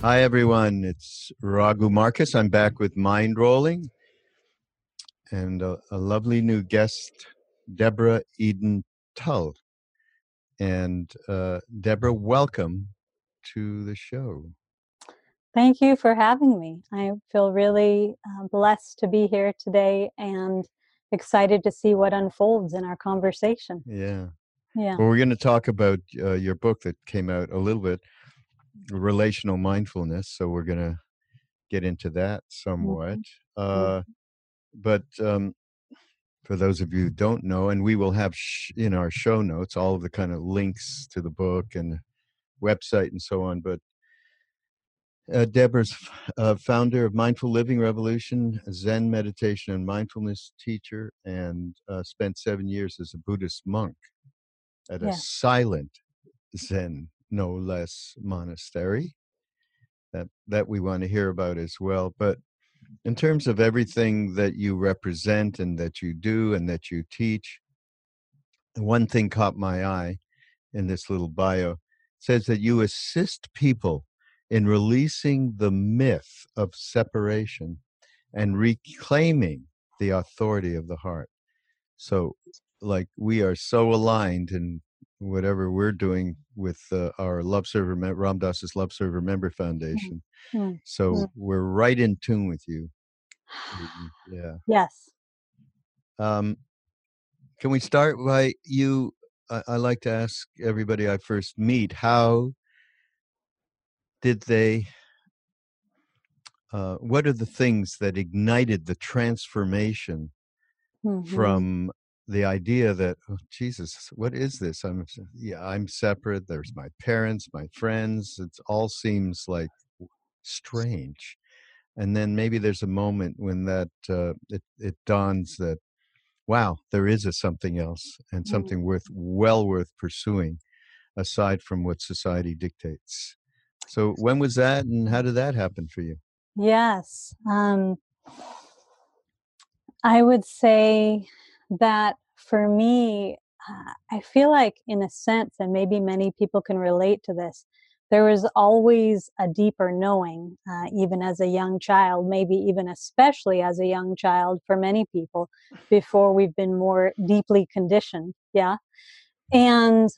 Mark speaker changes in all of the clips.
Speaker 1: Hi, everyone. It's Raghu Marcus. I'm back with Mind Rolling and a lovely new guest, Deborah Eden Tull. And Deborah, welcome to the show.
Speaker 2: Thank you for having me. I feel really blessed to be here today and excited to see what unfolds in our conversation.
Speaker 1: Yeah.
Speaker 2: Yeah.
Speaker 1: Well, we're going to talk about your book that came out a little bit, Relational Mindfulness. So we're going to get into that somewhat.
Speaker 2: Mhm.
Speaker 1: But for those of you who don't know, and we will have in our show notes all of the kind of links to the book and website and so on. But Deborah's founder of Mindful Living Revolution, a Zen meditation and mindfulness teacher, and spent 7 years as a Buddhist monk at a
Speaker 2: Yeah.
Speaker 1: silent Zen, no less, monastery that we want to hear about as well. But in terms of everything that you represent and that you do and that you teach, one thing caught my eye in this little bio. It says that you assist people in releasing the myth of separation and reclaiming the authority of the heart. So, like, we are so aligned in whatever we're doing with our Love Server, Ram Dass's Love Server Member Foundation.
Speaker 2: Mm.
Speaker 1: So we're right in tune with you. Yeah.
Speaker 2: Yes.
Speaker 1: Um, can we start by you? I like to ask everybody I first meet, how did they what are the things that ignited the transformation
Speaker 2: Hmm.
Speaker 1: from the idea that, oh Jesus, what is this? I'm separate, there's my parents, my friends, it all seems like strange. And then maybe there's a moment when that it dawns that, wow, there is a something else, and something worth pursuing aside from what society dictates. So when was that, and how did that happen for you?
Speaker 2: Yes. I would say that for me, I feel like, in a sense, and maybe many people can relate to this, there was always a deeper knowing, even as a young child, maybe even especially as a young child for many people, before we've been more deeply conditioned. Yeah. And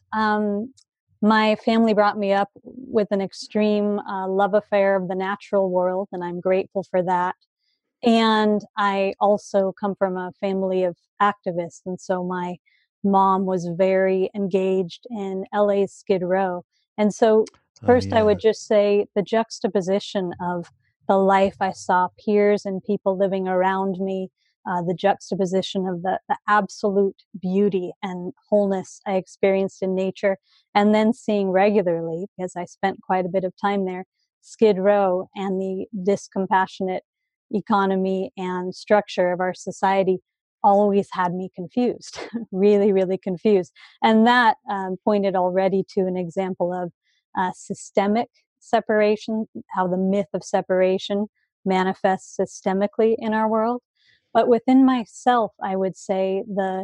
Speaker 2: my family brought me up with an extreme love affair of the natural world, and I'm grateful for that. And I also come from a family of activists. And so my mom was very engaged in LA's Skid Row. And so,
Speaker 1: Oh
Speaker 2: first, I
Speaker 1: yeah.
Speaker 2: would just say the juxtaposition of the life I saw peers and people living around me, the juxtaposition of the absolute beauty and wholeness I experienced in nature, and then seeing regularly, because I spent quite a bit of time there, Skid Row and the discompassionate economy and structure of our society always had me confused, really, really confused. And that pointed already to an example of systemic separation, how the myth of separation manifests systemically in our world. But within myself, I would say the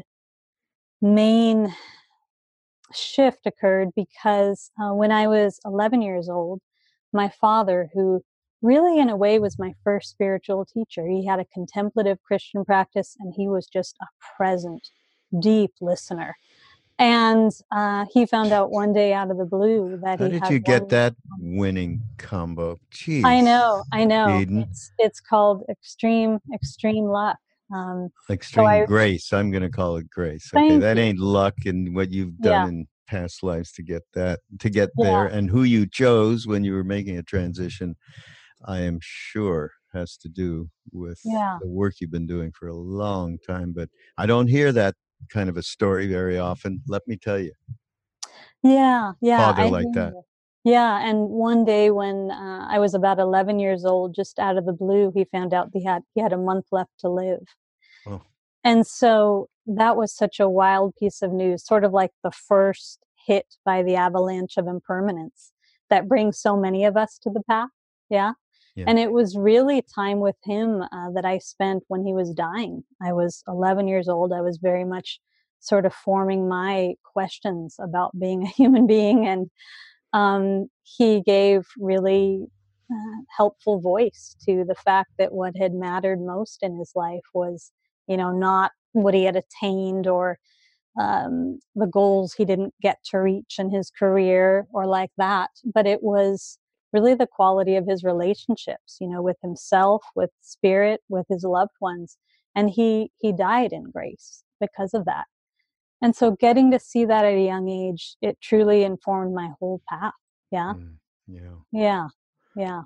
Speaker 2: main shift occurred because when I was 11 years old, my father, who really in a way was my first spiritual teacher, he had a contemplative Christian practice and he was just a present, deep listener. And he found out one day out of the blue that
Speaker 1: How
Speaker 2: he
Speaker 1: did
Speaker 2: had
Speaker 1: you get
Speaker 2: one.
Speaker 1: that winning combo?
Speaker 2: I
Speaker 1: Jeez,
Speaker 2: know, I know.
Speaker 1: Eden.
Speaker 2: It's called extreme luck. Um, so
Speaker 1: Extreme
Speaker 2: I
Speaker 1: grace. I'm going to call it grace. Okay,
Speaker 2: thank
Speaker 1: that
Speaker 2: you.
Speaker 1: ain't luck in what you've done
Speaker 2: Yeah,
Speaker 1: in past lives to get that, to get there,
Speaker 2: yeah,
Speaker 1: and who you chose when you were making a transition, I am sure has to do with
Speaker 2: yeah,
Speaker 1: the work you've been doing for a long time. But I don't hear that kind of a story very often. Let me tell you,
Speaker 2: yeah, yeah.
Speaker 1: father
Speaker 2: I
Speaker 1: like
Speaker 2: hear
Speaker 1: that.
Speaker 2: you. Yeah, and one day when I was about 11 years old, just out of the blue, he found out he had a month left to live.
Speaker 1: Oh,
Speaker 2: And so that was such a wild piece of news, sort of like the first hit by the avalanche of impermanence that brings so many of us to the path. Yeah.
Speaker 1: yeah.
Speaker 2: And it was really time with him that I spent when he was dying. I was 11 years old. I was very much sort of forming my questions about being a human being. And he gave really helpful voice to the fact that what had mattered most in his life was, not what he had attained or the goals he didn't get to reach in his career or like that, but it was really the quality of his relationships, with himself, with spirit, with his loved ones. And he died in grace because of that. And so getting to see that at a young age, it truly informed my whole path. Yeah.
Speaker 1: Mm, yeah.
Speaker 2: Yeah. Yeah.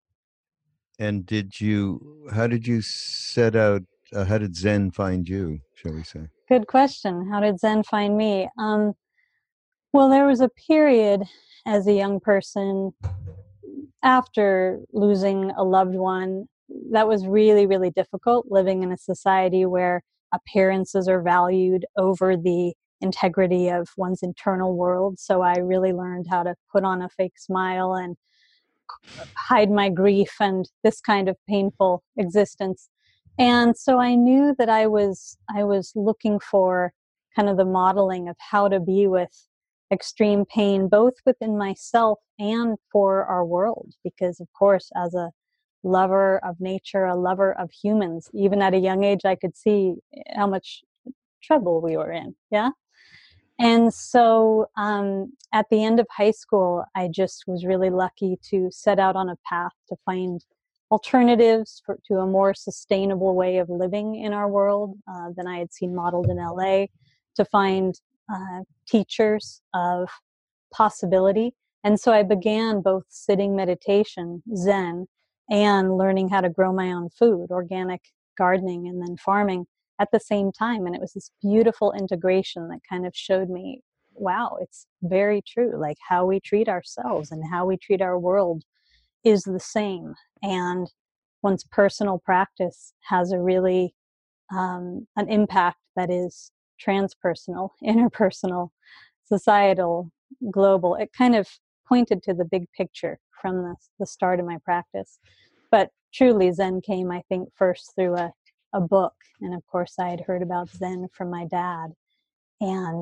Speaker 1: And how did you set out, how did Zen find you, shall we say?
Speaker 2: Good question. How did Zen find me? Well, there was a period as a young person after losing a loved one that was really, really difficult, living in a society where appearances are valued over the integrity of one's internal world. So I really learned how to put on a fake smile and hide my grief and this kind of painful existence. And so I knew that I was looking for kind of the modeling of how to be with extreme pain, both within myself and for our world. Because of course, as a lover of nature, a lover of humans, even at a young age, I could see how much trouble we were in. Yeah. And so at the end of high school, I just was really lucky to set out on a path to find alternatives to a more sustainable way of living in our world than I had seen modeled in LA, to find teachers of possibility. And so I began both sitting meditation, Zen, and learning how to grow my own food, organic gardening, and then farming at the same time. And it was this beautiful integration that kind of showed me, wow, it's very true. Like how we treat ourselves and how we treat our world is the same. And one's personal practice has a really an impact that is transpersonal, interpersonal, societal, global. It kind of pointed to the big picture from the start of my practice. But truly, Zen came, I think, first through a book. And of course, I had heard about Zen from my dad. And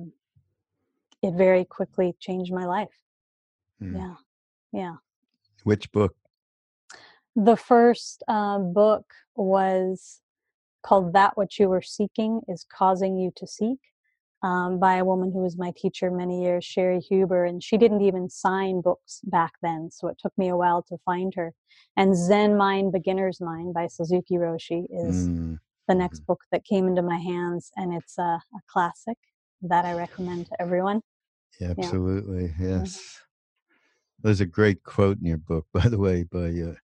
Speaker 2: it very quickly changed my life.
Speaker 1: Mm.
Speaker 2: Yeah. Yeah.
Speaker 1: Which book?
Speaker 2: The first book was called That What You Were Seeking Is Causing You to Seek, by a woman who was my teacher many years, Sherry Huber. And she didn't even sign books back then, so it took me a while to find her. And Zen Mind, Beginner's Mind by Suzuki Roshi is
Speaker 1: Mm.
Speaker 2: the
Speaker 1: Mhm.
Speaker 2: next book that came into my hands, and it's a classic that I recommend to everyone. Yeah.
Speaker 1: Absolutely,
Speaker 2: Mhm.
Speaker 1: yes. There's a great quote in your book, by the way, by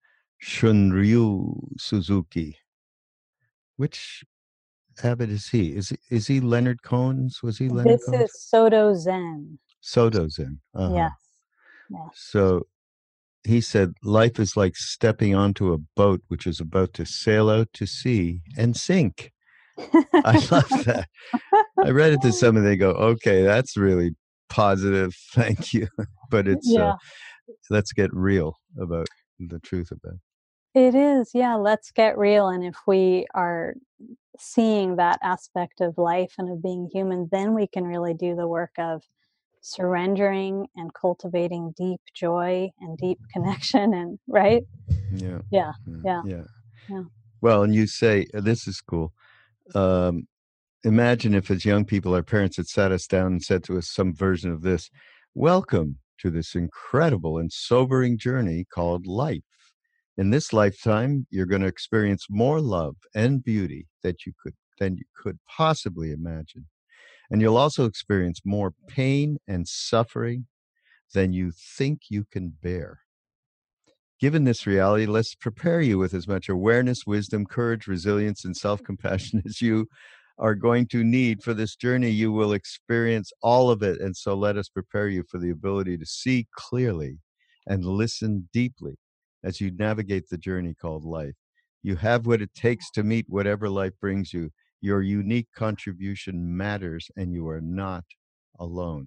Speaker 1: Shunryu Suzuki. Which abbot is he? Is he Leonard Cohen's? Was he Leonard
Speaker 2: This
Speaker 1: Cohen's?
Speaker 2: is Soto Zen.
Speaker 1: Soto Zen. Uh-huh.
Speaker 2: Yes. Yes.
Speaker 1: So he said, life is like stepping onto a boat which is about to sail out to sea and sink. I love that. I read it to some and they go, okay, that's really positive. Thank you. But it's
Speaker 2: Yeah.
Speaker 1: let's get real about the truth of that.
Speaker 2: It is, yeah, let's get real. And if we are seeing that aspect of life and of being human, then we can really do the work of surrendering and cultivating deep joy and deep connection. And right?
Speaker 1: Yeah.
Speaker 2: Yeah, yeah,
Speaker 1: Yeah.
Speaker 2: yeah.
Speaker 1: Well, and you say, this is cool. Um, Imagine if, as young people, our parents had sat us down and said to us some version of this: welcome to this incredible and sobering journey called life. In this lifetime, you're going to experience more love and beauty than you could possibly imagine. And you'll also experience more pain and suffering than you think you can bear. Given this reality, let's prepare you with as much awareness, wisdom, courage, resilience, and self compassion as you are going to need for this journey. You will experience all of it. And so let us prepare you for the ability to see clearly and listen deeply as you navigate the journey called life. You have what it takes to meet whatever life brings you. Your unique contribution matters, and you are not alone.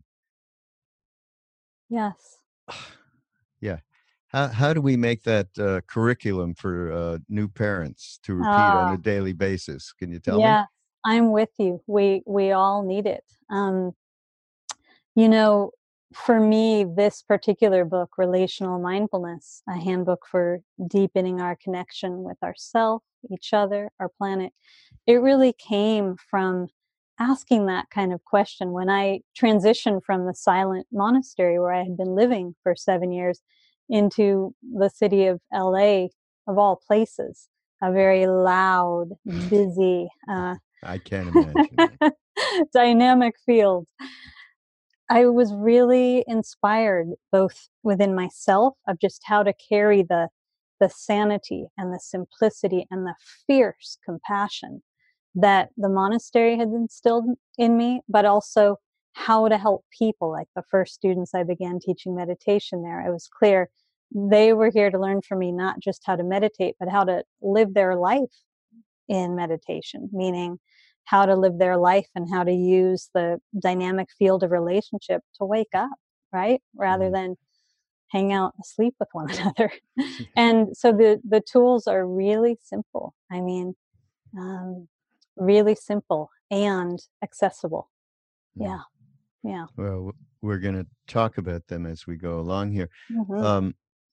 Speaker 2: Yes.
Speaker 1: Yeah. How do we make that curriculum for new parents to repeat on a
Speaker 2: Ah,
Speaker 1: daily basis? Can you tell me?
Speaker 2: yes, I'm with you. We all need it. You know, For me, this particular book, Relational Mindfulness, a handbook for deepening our connection with ourself, each other, our planet, it really came from asking that kind of question when I transitioned from the silent monastery where I had been living for 7 years into the city of LA, of all places, a very loud, busy,
Speaker 1: I can't imagine it.
Speaker 2: dynamic field. I was really inspired both within myself of just how to carry the sanity and the simplicity and the fierce compassion that the monastery had instilled in me, but also how to help people. Like the first students I began teaching meditation there, it was clear they were here to learn from me not just how to meditate, but how to live their life in meditation, meaning how to live their life and how to use the dynamic field of relationship to wake up, right? Rather
Speaker 1: Mm.
Speaker 2: than hang out and sleep with one another. And so the tools are really simple. I mean, um, really simple and accessible.
Speaker 1: Mm.
Speaker 2: Yeah, yeah.
Speaker 1: Well, we're going to talk about them as we go along here.
Speaker 2: Hmm.
Speaker 1: Um,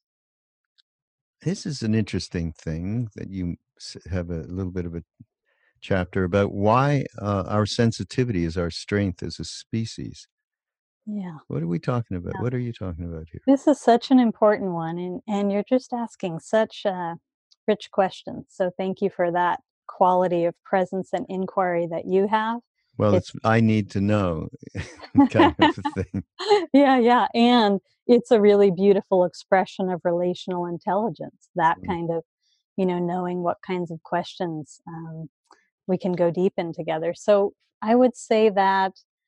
Speaker 1: this is an interesting thing that you have a little bit of a chapter about why our sensitivity is our strength as a species.
Speaker 2: Yeah,
Speaker 1: What are we talking about?
Speaker 2: yeah.
Speaker 1: What are you talking about here?
Speaker 2: This is such an important one, and you're just asking such rich questions. So thank you for that quality of presence and inquiry that you have.
Speaker 1: Well, it's
Speaker 2: It's
Speaker 1: I need to know kind of a thing.
Speaker 2: yeah, yeah, and it's a really beautiful expression of relational intelligence. That
Speaker 1: Mm.
Speaker 2: kind of, knowing what kinds of questions we can go deep in together. So I would say that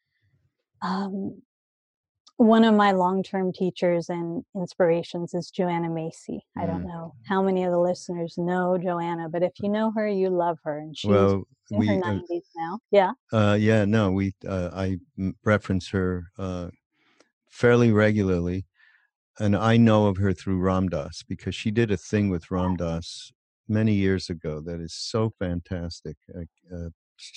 Speaker 2: um, one of my long-term teachers and inspirations is Joanna Macy. I don't
Speaker 1: Mm.
Speaker 2: know how many of the listeners know Joanna, but if you know her, you love her, and she's
Speaker 1: Well,
Speaker 2: in her
Speaker 1: we
Speaker 2: 90s now. Yeah.
Speaker 1: yeah, no, we reference her fairly regularly, and I know of her through Ram Dass because she did a thing with Ram Dass many years ago that is so fantastic. It's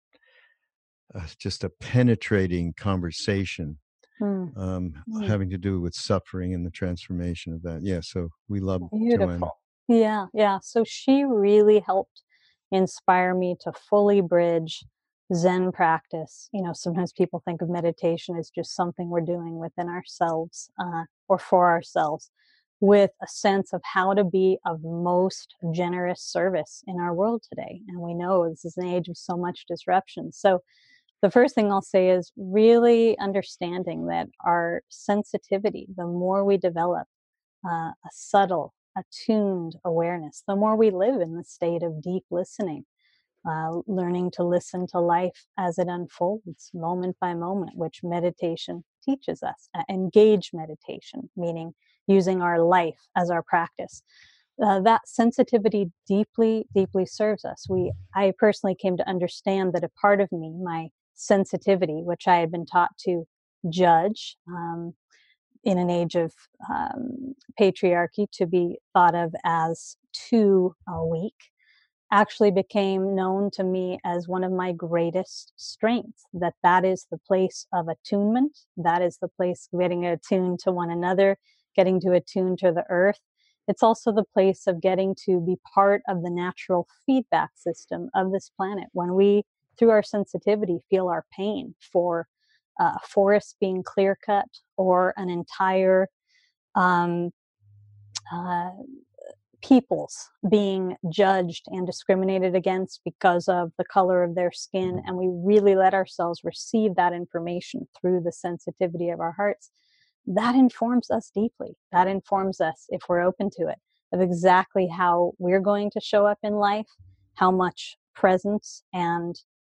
Speaker 1: just a penetrating conversation,
Speaker 2: Mm, mm.
Speaker 1: having to do with suffering and the transformation of that. Yeah, so we love Joanna.
Speaker 2: Beautiful. Yeah, yeah. So she really helped inspire me to fully bridge Zen practice. Sometimes people think of meditation as just something we're doing within ourselves or for ourselves, with a sense of how to be of most generous service in our world today. And we know this is an age of so much disruption. So the first thing I'll say is really understanding that our sensitivity, the more we develop, a subtle, attuned awareness, the more we live in the state of deep listening, learning to listen to life as it unfolds moment by moment, which meditation teaches us. Engage meditation, meaning using our life as our practice. That sensitivity deeply, deeply serves us. I personally came to understand that a part of me, my sensitivity, which I had been taught to judge, in an age of patriarchy, to be thought of as too weak, actually became known to me as one of my greatest strengths. That is the place of attunement. That is the place getting attuned to one another, getting to attune to the earth. It's also the place of getting to be part of the natural feedback system of this planet. When we, through our sensitivity, feel our pain for a forest being clear cut, or an entire um, uh, peoples being judged and discriminated against because of the color of their skin, and we really let ourselves receive that information through the sensitivity of our hearts, that informs us deeply. That informs us, if we're open to it, of exactly how we're going to show up in life, how much presence and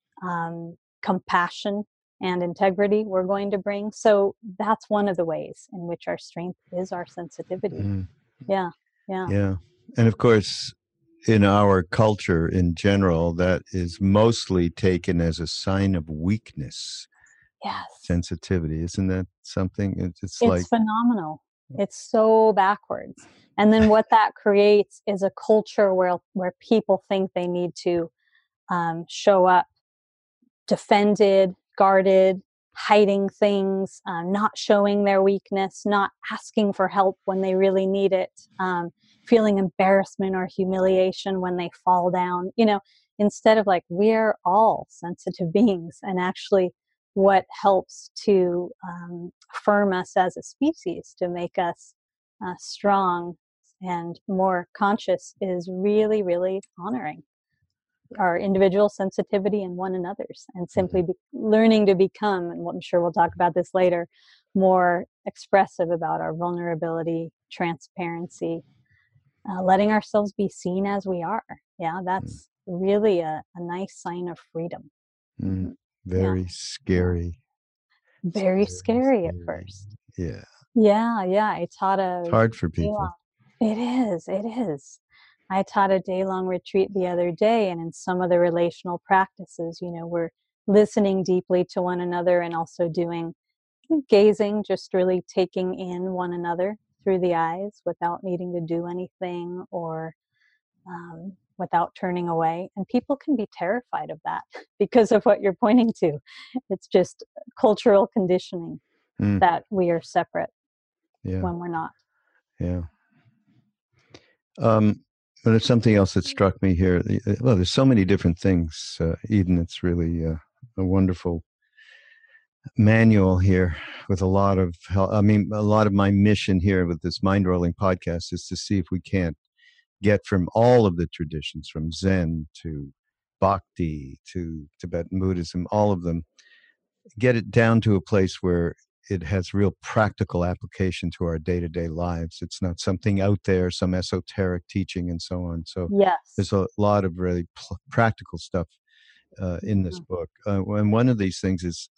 Speaker 2: compassion and integrity we're going to bring. So that's one of the ways in which our strength is our sensitivity.
Speaker 1: Mm.
Speaker 2: Yeah, yeah.
Speaker 1: Yeah. And of course, in our culture in general, that is mostly taken as a sign of weakness,
Speaker 2: Yes.
Speaker 1: sensitivity. Isn't that something? It's
Speaker 2: It's
Speaker 1: like,
Speaker 2: phenomenal. It's so backwards. And then what that creates is a culture where people think they need to show up defended, guarded, hiding things, not showing their weakness, not asking for help when they really need it, feeling embarrassment or humiliation when they fall down, instead of like, we're all sensitive beings. And actually, what helps to affirm us as a species, to make us strong and more conscious, is really, really honoring our individual sensitivity and one another's, and simply learning to become, and I'm sure we'll talk about this later, more expressive about our vulnerability, transparency, letting ourselves be seen as we are. Yeah, that's really a nice sign of freedom.
Speaker 1: Mm.
Speaker 2: Mhm. Yeah,
Speaker 1: Very
Speaker 2: yeah.
Speaker 1: scary.
Speaker 2: Very
Speaker 1: Very
Speaker 2: scary at
Speaker 1: scary.
Speaker 2: first.
Speaker 1: Yeah.
Speaker 2: Yeah. I taught
Speaker 1: It's
Speaker 2: a
Speaker 1: hard for
Speaker 2: day
Speaker 1: people.
Speaker 2: long. It is. I taught a day-long retreat the other day, and in some of the relational practices, we're listening deeply to one another and also doing gazing, just really taking in one another through the eyes without needing to do anything, or without turning away. And people can be terrified of that because of what you're pointing to. It's just cultural conditioning
Speaker 1: Mm.
Speaker 2: that we are separate
Speaker 1: Yeah.
Speaker 2: when we're not.
Speaker 1: Yeah. But it's something else that struck me here. Well, there's so many different things, Eden. It's really a wonderful manual here with a lot of help. I mean, a lot of my mission here with this mind rolling podcast is to see if we can't get from all of the traditions, from Zen to Bhakti to Tibetan Buddhism, all of them, get it down to a place where it has real practical application to our day-to-day lives. It's not something out there, some esoteric teaching and so on. So
Speaker 2: Yes.
Speaker 1: there's a lot of really practical stuff in this
Speaker 2: Mhm.
Speaker 1: book. And one of these things is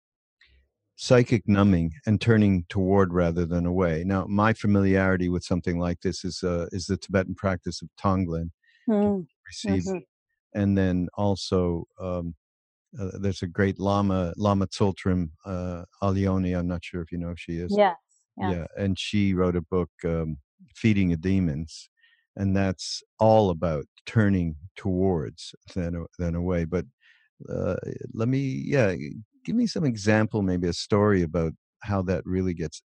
Speaker 1: psychic numbing and turning toward rather than away. Now, my familiarity with something like this is the Tibetan practice of Tonglen,
Speaker 2: Mm.
Speaker 1: receiving,
Speaker 2: Mhm.
Speaker 1: and then also there's a great Lama Tsultrim Alioni. I'm not sure if you know who she is.
Speaker 2: Yes.
Speaker 1: Yeah,
Speaker 2: Yes.
Speaker 1: and she wrote a book, Feeding the Demons, and that's all about turning towards than away. But uh, let me, yeah, give me some example, maybe a story about how that really gets,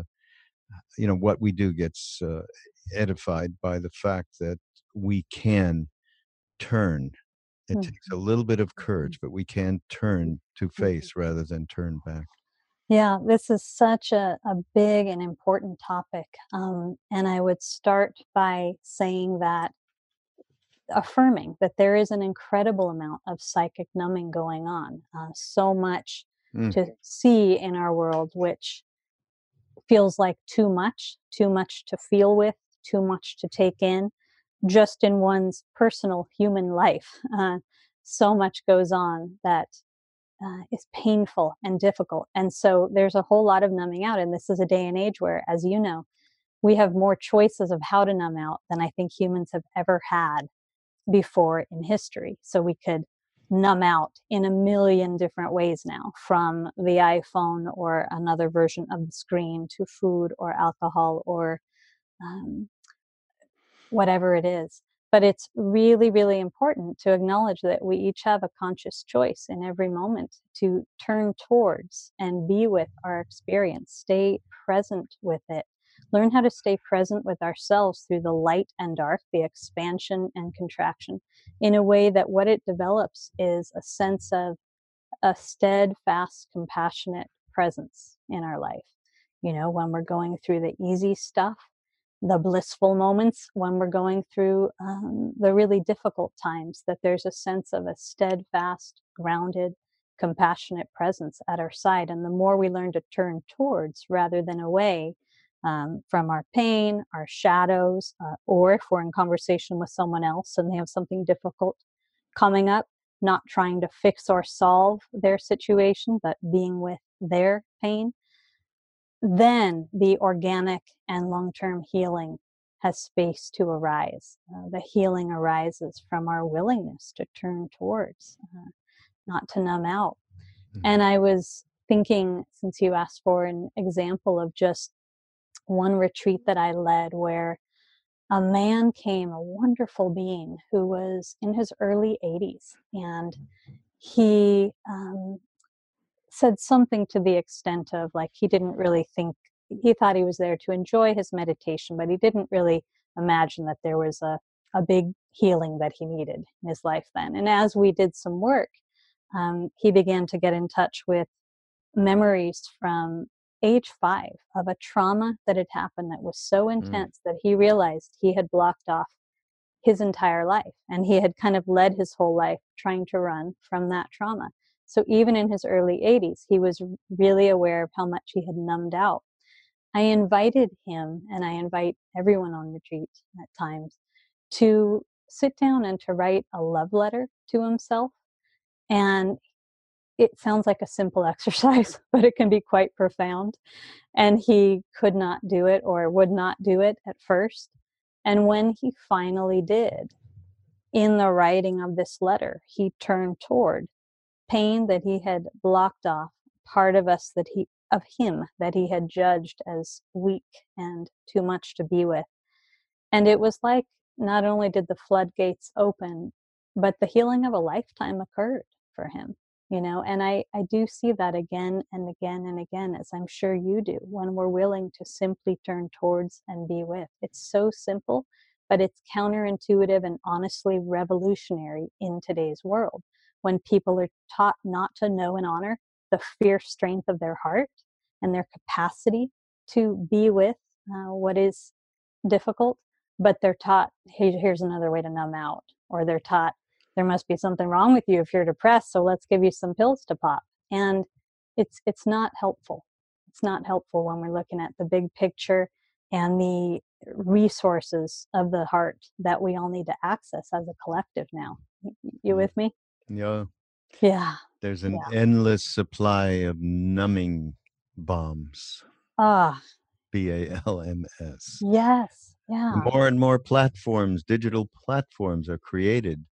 Speaker 1: what we do gets edified by the fact that we can turn. It
Speaker 2: Mm.
Speaker 1: takes a little bit of courage, but we can turn to
Speaker 2: Mhm.
Speaker 1: face rather than turn back.
Speaker 2: Yeah, this is such a big and important topic. And I would start by saying that, affirming that there is an incredible amount of psychic numbing going on, so much
Speaker 1: Mm,
Speaker 2: to see in our world, which feels like too much to feel with, too much to take in, just in one's personal human life. So much goes on that is painful and difficult. And so there's a whole lot of numbing out. And this is a day and age where, as you know, we have more choices of how to numb out than I think humans have ever had before in history. So we could numb out in a million different ways now, from the iPhone or another version of the screen to food or alcohol or um, whatever it is. But it's really, really important to acknowledge that we each have a conscious choice in every moment to turn towards and be with our experience, stay present with it, learn how to stay present with ourselves through the light and dark, the expansion and contraction, in a way that what it develops is a sense of a steadfast, compassionate presence in our life. When we're going through the easy stuff, the blissful moments, when we're going through the really difficult times, that there's a sense of a steadfast, grounded, compassionate presence at our side. And the more we learn to turn towards rather than away from our pain, our shadows, or if we're in conversation with someone else and they have something difficult coming up, not trying to fix or solve their situation, but being with their pain, then the organic and long term healing has space to arise. The healing arises from our willingness to turn towards, not to numb out.
Speaker 1: mm,
Speaker 2: And I was thinking, since you asked for an example of just one retreat that I led, where a man came, a wonderful being who was in his early 80s, and he said something to the extent of, like, he didn't really think, he thought he was there to enjoy his meditation, but he didn't really imagine that there was a big healing that he needed in his life then. And as we did some work, he began to get in touch with memories from age 5 of a trauma that had happened that was so
Speaker 1: Mm.
Speaker 2: intense that he realized he had blocked off his entire life, and he had kind of led his whole life trying to run from that trauma. So even in his early 80s, he was really aware of how much he had numbed out. I invited him, and I invite everyone on retreat at times, to sit down and to write a love letter to himself. And it sounds like a simple exercise, but it can be quite profound. And he could not do it, or would not do it at first. And when he finally did, in the writing of this letter, he turned toward pain that he had blocked off, part of us that he, of him, that he had judged as weak and too much to be with. And it was like, not only did the floodgates open, but the healing of a lifetime occurred for him, and I do see that again and again and again, as I'm sure you do, when we're willing to simply turn towards and be with. It's so simple, but it's counterintuitive and honestly revolutionary in today's world, when people are taught not to know and honor the fierce strength of their heart and their capacity to be with what is difficult, but they're taught, hey, here's another way to numb out, or they're taught there must be something wrong with you if you're depressed, so let's give you some pills to pop. And it's not helpful. It's not helpful when we're looking at the big picture and the resources of the heart that we all need to access as a collective now. You
Speaker 1: Mm.
Speaker 2: with me?
Speaker 1: Yeah,
Speaker 2: Yeah.
Speaker 1: there's an
Speaker 2: Yeah.
Speaker 1: endless supply of numbing bombs,
Speaker 2: Ah,
Speaker 1: BALMS.
Speaker 2: yes. Yeah.
Speaker 1: More and more platforms, digital platforms, are created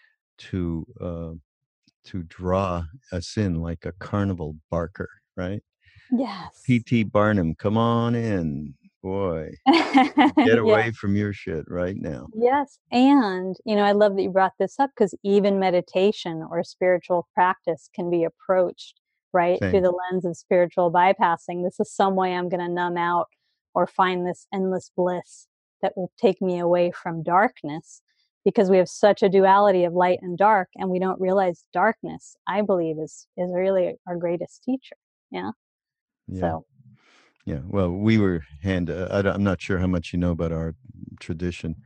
Speaker 1: to draw us in like a carnival barker, right?
Speaker 2: Yes.
Speaker 1: P.T. Barnum, come on in, boy. Get
Speaker 2: Yeah.
Speaker 1: away from your shit right now.
Speaker 2: Yes, and, I love that you brought this up, because even meditation or spiritual practice can be approached, right, through
Speaker 1: Same.
Speaker 2: the lens of spiritual bypassing. This is some way I'm gonna numb out or find this endless bliss that will take me away from darkness, because we have such a duality of light and dark, and we don't realize darkness, I believe, is really our greatest teacher. Yeah.
Speaker 1: Yeah.
Speaker 2: So,
Speaker 1: Yeah. Well, we were I'm not sure how much you know about our tradition,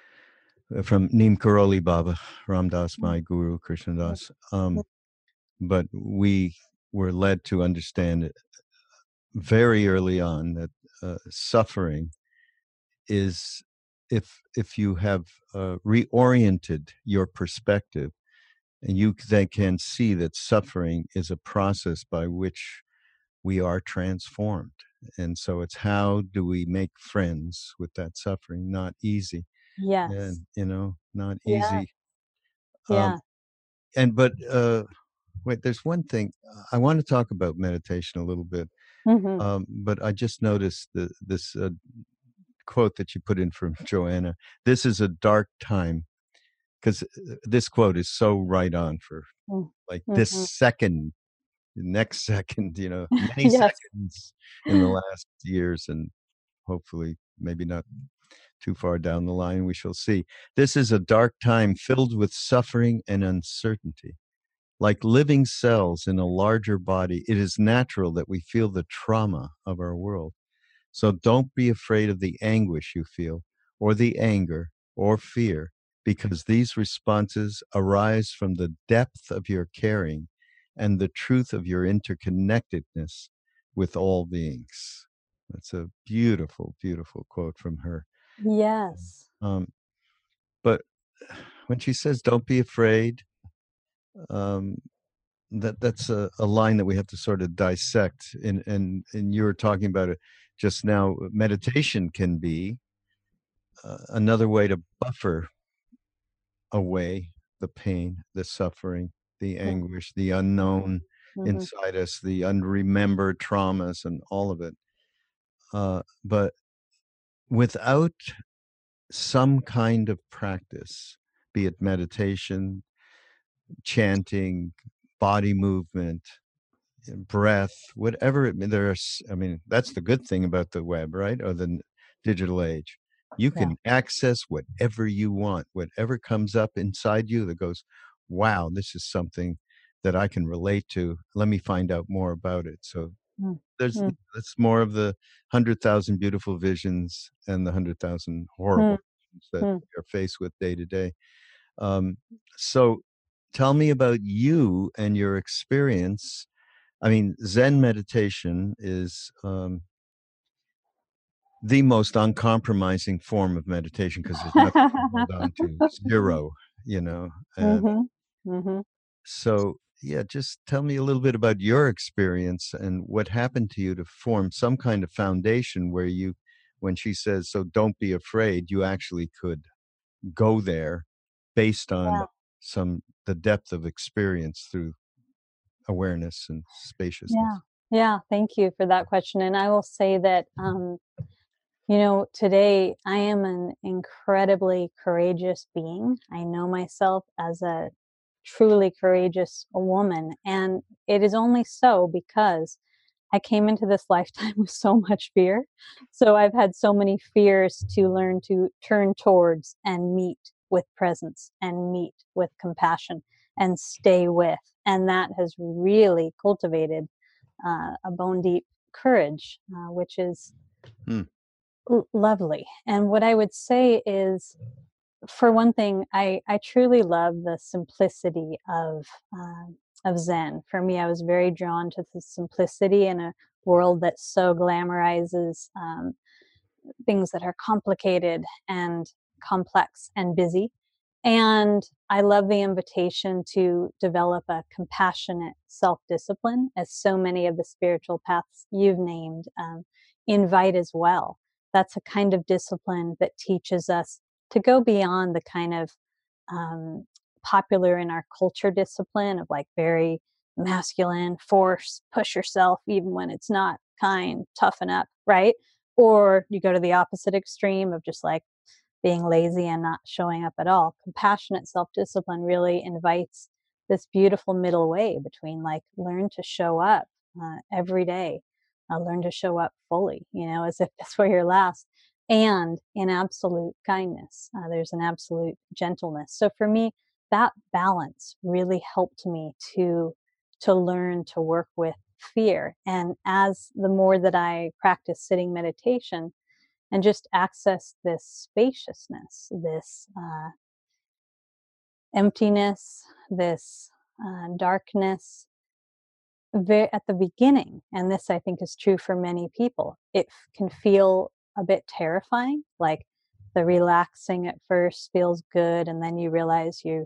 Speaker 1: from Neem Karoli Baba, Ramdas,
Speaker 2: mm,
Speaker 1: my guru, Krishna
Speaker 2: mm,
Speaker 1: Das.
Speaker 2: mm,
Speaker 1: But we were led to understand it very early on that suffering is, if you have reoriented your perspective, and you then can see that suffering is a process by which we are transformed. And so it's, how do we make friends with that suffering? Not easy.
Speaker 2: yes.
Speaker 1: And, not
Speaker 2: Yeah,
Speaker 1: easy. Um,
Speaker 2: yeah.
Speaker 1: but wait, there's one thing I want to talk about meditation a little bit.
Speaker 2: Mhm.
Speaker 1: But I just noticed this quote that you put in from Joanna. This is a dark time, because this quote is so right on for
Speaker 2: Mm.
Speaker 1: like this
Speaker 2: Mhm.
Speaker 1: second, the next second, many
Speaker 2: Yes.
Speaker 1: seconds in the last years, and hopefully maybe not too far down the line, we shall see. This is a dark time filled with suffering and uncertainty. Like living cells in a larger body, it is natural that we feel the trauma of our world. So don't be afraid of the anguish you feel, or the anger, or fear, because these responses arise from the depth of your caring and the truth of your interconnectedness with all beings. That's a beautiful, beautiful quote from her.
Speaker 2: Yes.
Speaker 1: Um, but when she says, don't be afraid, um, that's a line that we have to sort of dissect. And you were talking about it just now. Meditation can be another way to buffer away the pain, the suffering, the
Speaker 2: Mm,
Speaker 1: anguish, the unknown
Speaker 2: mhm.
Speaker 1: inside us, the unremembered traumas, and all of it. But without some kind of practice, be it meditation, chanting, body movement, breath, whatever it may, there's, I mean, that's the good thing about the web, right? Or the digital age. You
Speaker 2: Yeah.
Speaker 1: can access whatever you want, whatever comes up inside you that goes, wow, this is something that I can relate to. Let me find out more about it. So
Speaker 2: Mm.
Speaker 1: there's,
Speaker 2: Mm.
Speaker 1: that's more of the 100,000 beautiful visions and the 100,000
Speaker 2: Mm.
Speaker 1: horrible visions that
Speaker 2: Mm.
Speaker 1: we are faced with day to day. Um, so tell me about you and your experience. I mean, Zen meditation is the most uncompromising form of meditation because there's nothing to hold on to, zero, you know. And
Speaker 2: Mhm. Mhm.
Speaker 1: so, yeah, just tell me a little bit about your experience and what happened to you to form some kind of foundation where you, when she says, so don't be afraid, you actually could go there based on
Speaker 2: Yeah.
Speaker 1: the depth of experience through awareness and
Speaker 2: Yeah.
Speaker 1: spaciousness.
Speaker 2: Yeah. Thank you for that question. And I will say that, today I am an incredibly courageous being. I know myself as a truly courageous woman. And it is only so because I came into this lifetime with so much fear. So I've had so many fears to learn to turn towards and meet with presence and meet with compassion and stay with. And that has really cultivated a bone deep courage, which is
Speaker 1: Hmm.
Speaker 2: lovely. And what I would say is, for one thing, I truly love the simplicity of Zen. For me, I was very drawn to the simplicity in a world that so glamorizes things that are complicated and complex and busy. And I love the invitation to develop a compassionate self discipline, as so many of the spiritual paths you've named invite as well. That's a kind of discipline that teaches us to go beyond the kind of um, popular in our culture discipline of like very masculine, force, push yourself, even when it's not kind, toughen up, right? Or you go to the opposite extreme of just like being lazy and not showing up at all. Compassionate self discipline really invites this beautiful middle way between like learn to show up every day, learn to show up fully, as if this were your last, and in absolute kindness. There's an absolute gentleness. So for me, that balance really helped me to learn to work with fear. And as the more that I practice sitting meditation, and just access this spaciousness, this emptiness, this darkness at the beginning. And this, I think, is true for many people. It can feel a bit terrifying, like the relaxing at first feels good, and then you realize you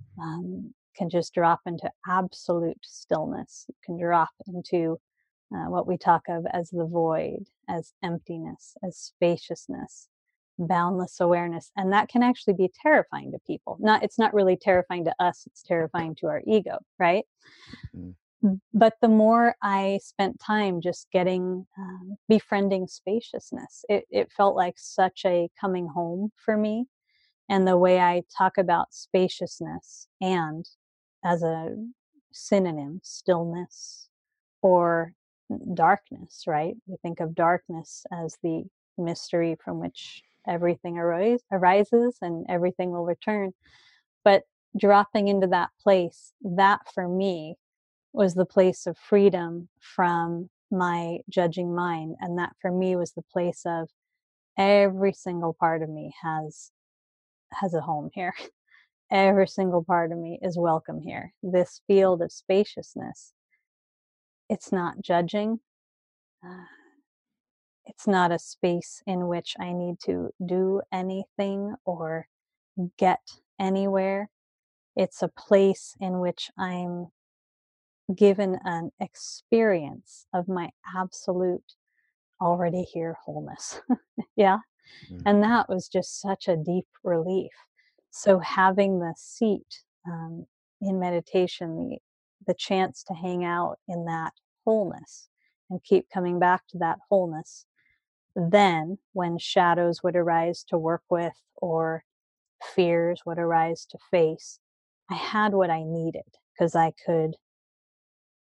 Speaker 2: can just drop into absolute stillness. You can drop into what we talk of as the void, as emptiness, as spaciousness, boundless awareness. And that can actually be terrifying to people. It's not really terrifying to us, it's terrifying to our ego, right?
Speaker 1: Mm.
Speaker 2: But the more I spent time just befriending spaciousness, it felt like such a coming home for me. And the way I talk about spaciousness and as a synonym, stillness or darkness, right? We think of darkness as the mystery from which everything arises and everything will return. But dropping into that place, that for me was the place of freedom from my judging mind. And that for me was the place of every single part of me has a home here. Every single part of me is welcome here. This field of spaciousness, it's not judging. Uh, it's not a space in which I need to do anything or get anywhere. It's a place in which I'm given an experience of my absolute already here wholeness. Yeah.
Speaker 1: Mm.
Speaker 2: And that was just such a deep relief. So having the seat in meditation, the chance to hang out in that wholeness and keep coming back to that wholeness. Then, when shadows would arise to work with or fears would arise to face, I had what I needed because I could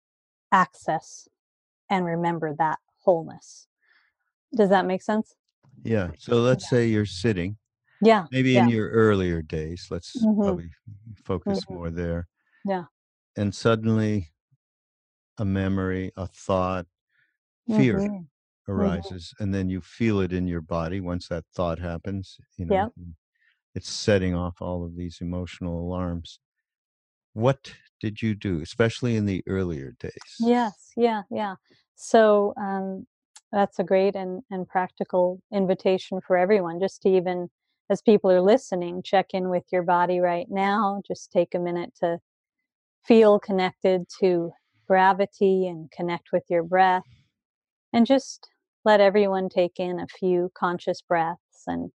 Speaker 2: access and remember that wholeness. Does that make sense?
Speaker 1: Yeah. So let's say you're sitting,
Speaker 2: Yeah,
Speaker 1: maybe in
Speaker 2: yeah.
Speaker 1: your earlier days. Let's
Speaker 2: Mhm,
Speaker 1: probably focus
Speaker 2: mhm.
Speaker 1: more there.
Speaker 2: Yeah.
Speaker 1: And suddenly a memory, a thought, fear
Speaker 2: Mhm, mhm.
Speaker 1: arises, and then you feel it in your body once that thought happens,
Speaker 2: Yep.
Speaker 1: it's setting off all of these emotional alarms. What did you do, especially in the earlier days?
Speaker 2: Yes, yeah, yeah. So, that's a great and practical invitation for everyone, just to even as people are listening, check in with your body right now. Just take a minute to feel connected to gravity and connect with your breath, and just let everyone take in a few conscious breaths and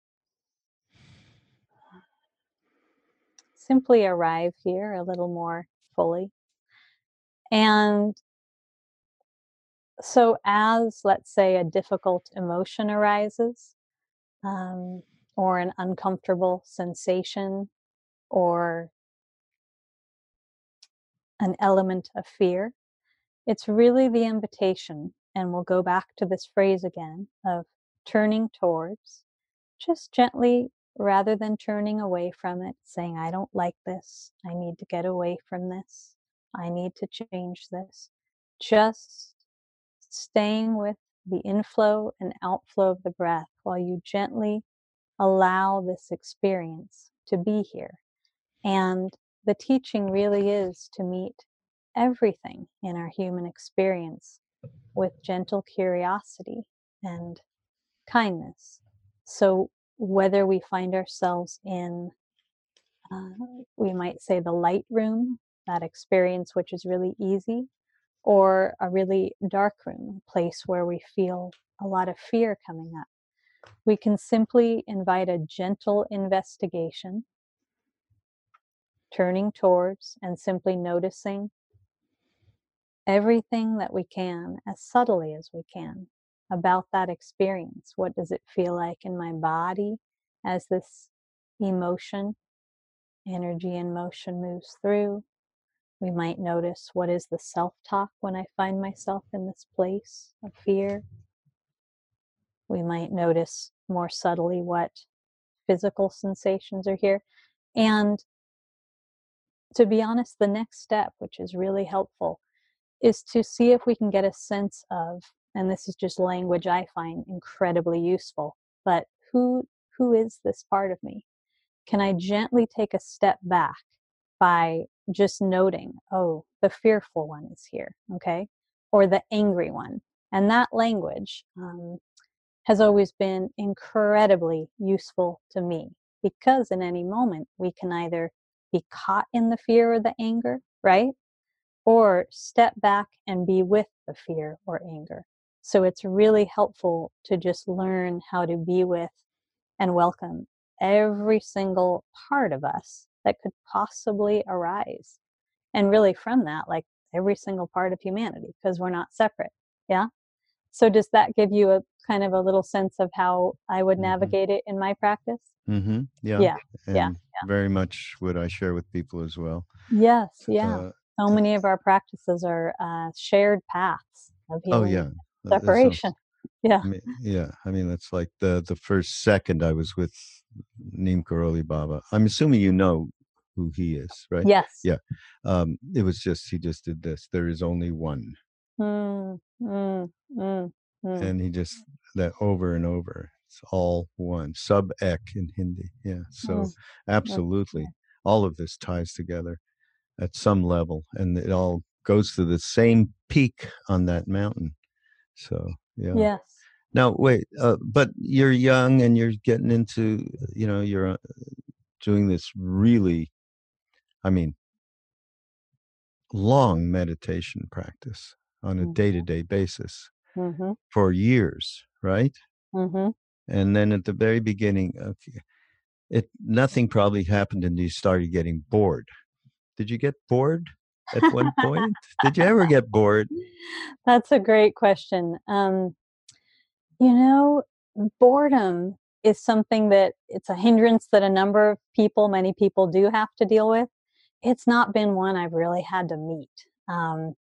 Speaker 2: simply arrive here a little more fully. And so, as let's say a difficult emotion arises, um, or an uncomfortable sensation, or an element of fear, it's really the invitation. And we'll go back to this phrase again of turning towards, just gently, rather than turning away from it, saying, I don't like this. I need to get away from this. I need to change this. Just staying with the inflow and outflow of the breath while you gently allow this experience to be here. And the teaching really is to meet everything in our human experience with gentle curiosity and kindness. So, whether we find ourselves in, uh, we might say, the light room, that experience which is really easy, or a really dark room, a place where we feel a lot of fear coming up, we can simply invite a gentle investigation, turning towards and simply noticing everything that we can as subtly as we can about that experience. What does it feel like in my body as this emotion, energy, and motion moves through? We might notice, what is the self talk when I find myself in this place of fear? We might notice more subtly what physical sensations are here. And to be honest, the next step, which is really helpful, is to see if we can get a sense of, and this is just language I find incredibly useful, but who is this part of me? Can I gently take a step back by just noting, oh, the fearful one is here, okay? Or the angry one. And that language has always been incredibly useful to me, because in any moment we can either be caught in the fear or the anger, right? Or step back and be with the fear or anger. So it's really helpful to just learn how to be with and welcome every single part of us that could possibly arise. And really, from that, like every single part of humanity, because we're not separate. Yeah. So, does that give you a kind of a little sense of how I would
Speaker 1: Mm-hmm.
Speaker 2: navigate it in my practice?
Speaker 1: Yeah.
Speaker 2: Yeah. Yeah.
Speaker 1: And very much what I share with people as well.
Speaker 2: Yes. Yeah.
Speaker 1: Uh,
Speaker 2: So many of our practices are shared paths of
Speaker 1: oh,
Speaker 2: healing
Speaker 1: yeah.
Speaker 2: and
Speaker 1: There's no,
Speaker 2: separation. Yeah.
Speaker 1: yeah. I mean, that's like the first second I was with Neem Karoli Baba. I'm assuming you know who he is, right?
Speaker 2: Yes.
Speaker 1: Yeah. It was just, he just did this. There is only one.
Speaker 2: Mm, mm, mm, mm,
Speaker 1: And he just, that over and over. It's all one. Sub ek in Hindi. Yeah. So
Speaker 2: mm, mm.
Speaker 1: absolutely. All of this ties together at some level, and it all goes to the same peak on that mountain. So, yeah.
Speaker 2: Yes.
Speaker 1: Now, wait, but you're young and you're getting into, you're doing this really, I mean, long meditation practice on a day to
Speaker 2: Mm-hmm.
Speaker 1: day basis
Speaker 2: Mm-hmm.
Speaker 1: for years, right?
Speaker 2: Mm-hmm.
Speaker 1: And then at the very beginning, okay, nothing probably happened and you started getting bored. Did you get bored at one point? Did you ever get bored?
Speaker 2: That's a great question. You know, boredom is something that it's a hindrance that a number of people, many people do have to deal with. It's not been one I've really had to meet.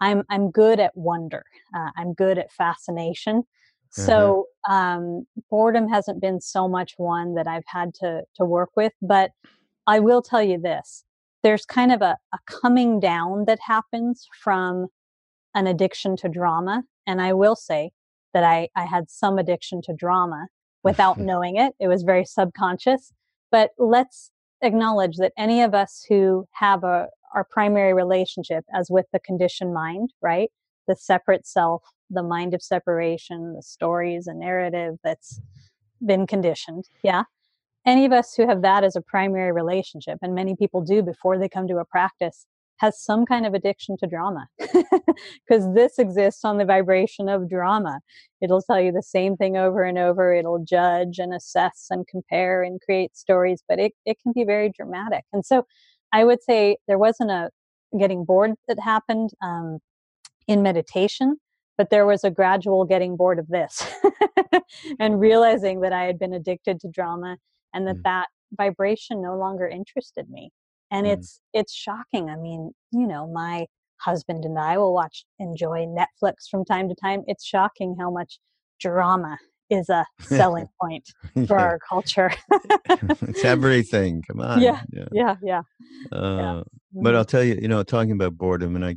Speaker 2: I'm good at wonder. I'm good at fascination.
Speaker 1: Uh-huh.
Speaker 2: So boredom hasn't been so much one that I've had to work with. But I will tell you this: there's kind of a coming down that happens from an addiction to drama. And I will say that I had some addiction to drama without knowing it. It was very subconscious. But let's acknowledge that any of us who have our primary relationship as with the conditioned mind, right? The separate self, the mind of separation, the stories and narrative that's been conditioned. Yeah. Any of us who have that as a primary relationship, and many people do before they come to a practice, has some kind of addiction to drama because this exists on the vibration of drama. It'll tell you the same thing over and over. It'll judge and assess and compare and create stories, but it can be very dramatic. And so I would say there wasn't a getting bored that happened in meditation, but there was a gradual getting bored of this and realizing that I had been addicted to drama and that
Speaker 1: Mm,
Speaker 2: that vibration no longer interested me. And
Speaker 1: mm.
Speaker 2: it's shocking. I mean, you know, my husband and I will enjoy Netflix from time to time. It's shocking how much drama is a selling point for
Speaker 1: Yeah.
Speaker 2: our culture.
Speaker 1: It's everything. Come on.
Speaker 2: Yeah,
Speaker 1: Yeah.
Speaker 2: yeah, yeah, yeah.
Speaker 1: Uh, but
Speaker 2: Mhm.
Speaker 1: I'll tell you, talking about boredom, and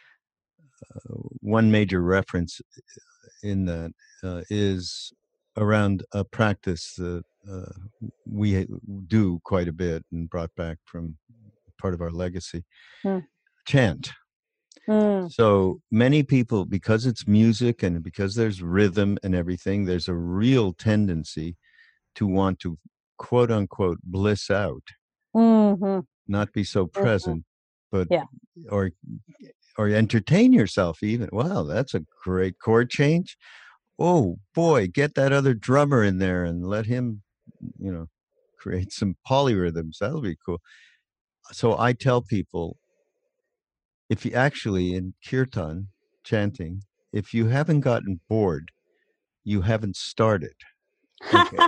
Speaker 1: one major reference in that is around a practice that we do quite a bit and brought back from part of our legacy,
Speaker 2: Mm,
Speaker 1: chant.
Speaker 2: mm,
Speaker 1: So many people, because it's music and because there's rhythm and everything, there's a real tendency to want to quote unquote bliss out,
Speaker 2: mhm,
Speaker 1: not be so
Speaker 2: mhm.
Speaker 1: present, but
Speaker 2: Yeah.
Speaker 1: or or entertain yourself even. Wow, that's a great chord change. Oh boy, get that other drummer in there and let him, you know, create some polyrhythms. That'll be cool. So I tell people, if you actually in kirtan chanting, if you haven't gotten bored, you haven't started. Okay.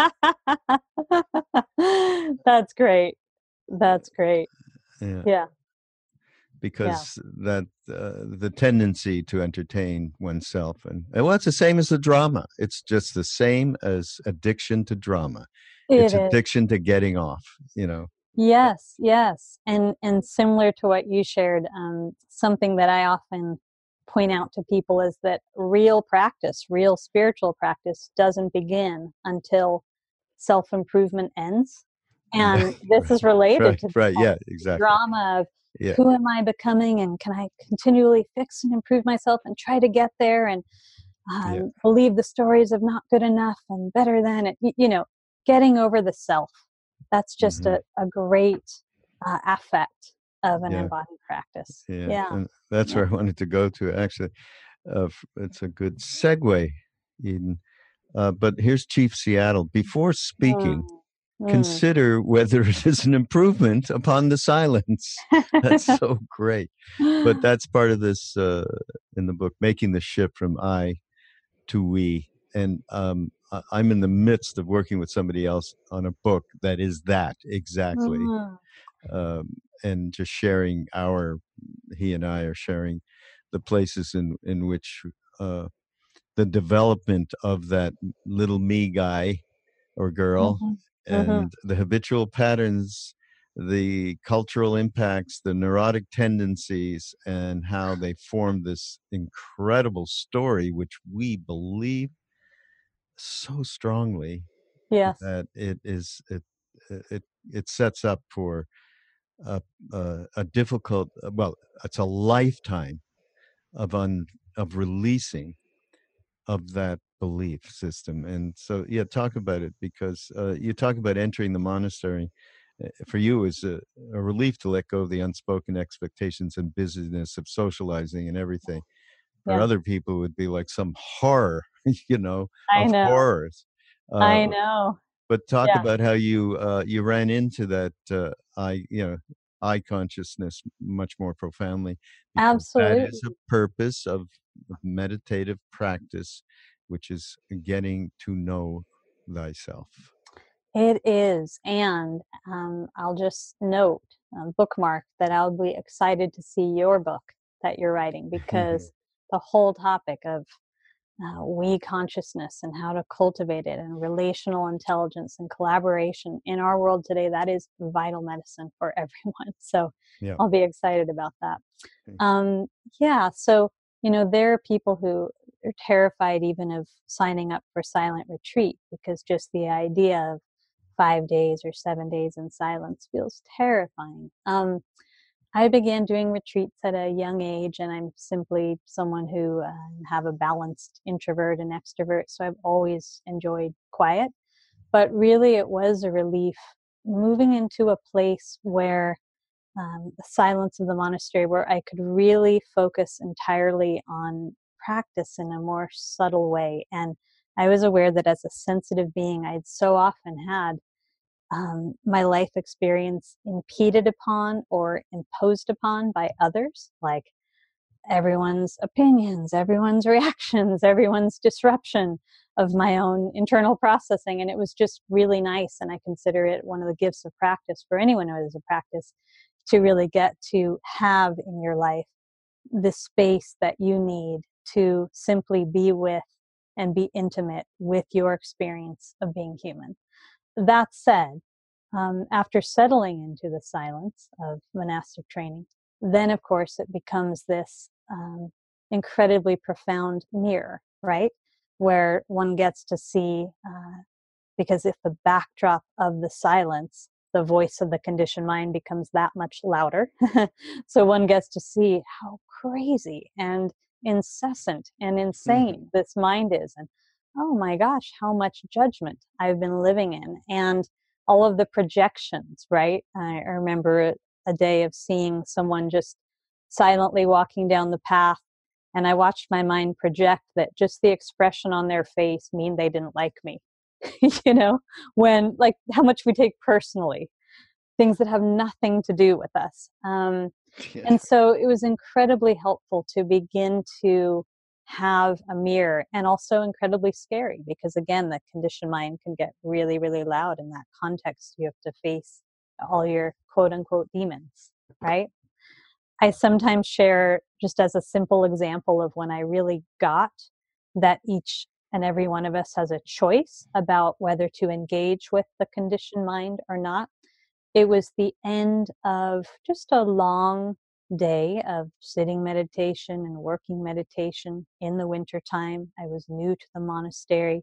Speaker 2: That's great. That's great.
Speaker 1: Yeah.
Speaker 2: Yeah, yeah.
Speaker 1: Because that the tendency to entertain oneself and well, it's the same as the drama. It's just the same as addiction to drama.
Speaker 2: It
Speaker 1: It's
Speaker 2: is.
Speaker 1: addiction to getting off.
Speaker 2: Yes, yes. And similar to what you shared, something that I often point out to people is that real practice, real spiritual practice doesn't begin until self-improvement ends. And this
Speaker 1: Right,
Speaker 2: is related
Speaker 1: right,
Speaker 2: to
Speaker 1: right.
Speaker 2: all
Speaker 1: Yeah,
Speaker 2: the
Speaker 1: exactly.
Speaker 2: drama of
Speaker 1: Yeah,
Speaker 2: who am I becoming and can I continually fix and improve myself and try to get there and
Speaker 1: yeah,
Speaker 2: believe the stories of not good enough and better than it, getting over the self. That's just
Speaker 1: hmm
Speaker 2: a great affect of an
Speaker 1: yeah,
Speaker 2: embodied practice.
Speaker 1: yeah.
Speaker 2: Yeah.
Speaker 1: And that's
Speaker 2: Yeah.
Speaker 1: where I wanted to go to. Actually, it's a good segue, Eden. But here's Chief Seattle. Before speaking,
Speaker 2: Mm, mm.
Speaker 1: consider whether it is an improvement upon the silence. That's so great. But that's part of this in the book, making the shift from I to we. And I'm in the midst of working with somebody else on a book that is that exactly.
Speaker 2: Mm,
Speaker 1: And just sharing he and I are sharing the places in which uh, the development of that little me guy or girl
Speaker 2: mhm, mhm.
Speaker 1: and the habitual patterns, the cultural impacts, the neurotic tendencies, and how they form this incredible story, which we believe so strongly
Speaker 2: Yes.
Speaker 1: that it it sets up for a a difficult, well, it's a lifetime of of releasing of that belief system. And so, yeah, talk about it because you talk about entering the monastery. For you, is a relief to let go of the unspoken expectations and busyness of socializing and everything. For
Speaker 2: Yeah.
Speaker 1: other people, it would be like some horror,
Speaker 2: I
Speaker 1: of
Speaker 2: know.
Speaker 1: horrors. Uh,
Speaker 2: I know.
Speaker 1: but talk
Speaker 2: Yeah.
Speaker 1: about how you ran into that I consciousness much more profoundly, because that is
Speaker 2: Absolutely.
Speaker 1: a purpose of meditative practice, which is getting to know thyself.
Speaker 2: It is. And I'll just note, bookmark that I'll be excited to see your book that you're writing, because the whole topic of we consciousness and how to cultivate it, and relational intelligence and collaboration in our world today, that is vital medicine for everyone. So
Speaker 1: Yeah.
Speaker 2: I'll be excited about that. Um, yeah, so there are people who are terrified even of signing up for silent retreat, because just the idea of 5 days or 7 days in silence feels terrifying. I began doing retreats at a young age, and I'm simply someone who have a balanced introvert and extrovert, so I've always enjoyed quiet. But really, it was a relief moving into a place where the silence of the monastery, where I could really focus entirely on practice in a more subtle way. And I was aware that as a sensitive being, I'd so often had my life experience impeded upon or imposed upon by others, like everyone's opinions, everyone's reactions, everyone's disruption of my own internal processing. And it was just really nice. And I consider it one of the gifts of practice for anyone who is a practice, to really get to have in your life the space that you need to simply be with and be intimate with your experience of being human. That said, after settling into the silence of monastic training, then of course it becomes this incredibly profound mirror, right? Where one gets to see, because if the backdrop of the silence, the voice of the conditioned mind becomes that much louder. So one gets to see how crazy and incessant and insane this mind is. And oh my gosh, how much judgment I've been living in. And all of the projections, right? I remember a day of seeing someone just silently walking down the path, and I watched my mind project that just the expression on their face mean they didn't like me. you know, when, like, how much we take personally things that have nothing to do with us.
Speaker 1: Yeah.
Speaker 2: And so it was incredibly helpful to begin to have a mirror, and also incredibly scary, because again, the conditioned mind can get really, really loud in that context. You have to face all your quote unquote demons, right? I sometimes share, just as a simple example of when I really got that each and every one of us has a choice about whether to engage with the conditioned mind or not. It was the end of just a long day of sitting meditation and working meditation in the wintertime. I was new to the monastery,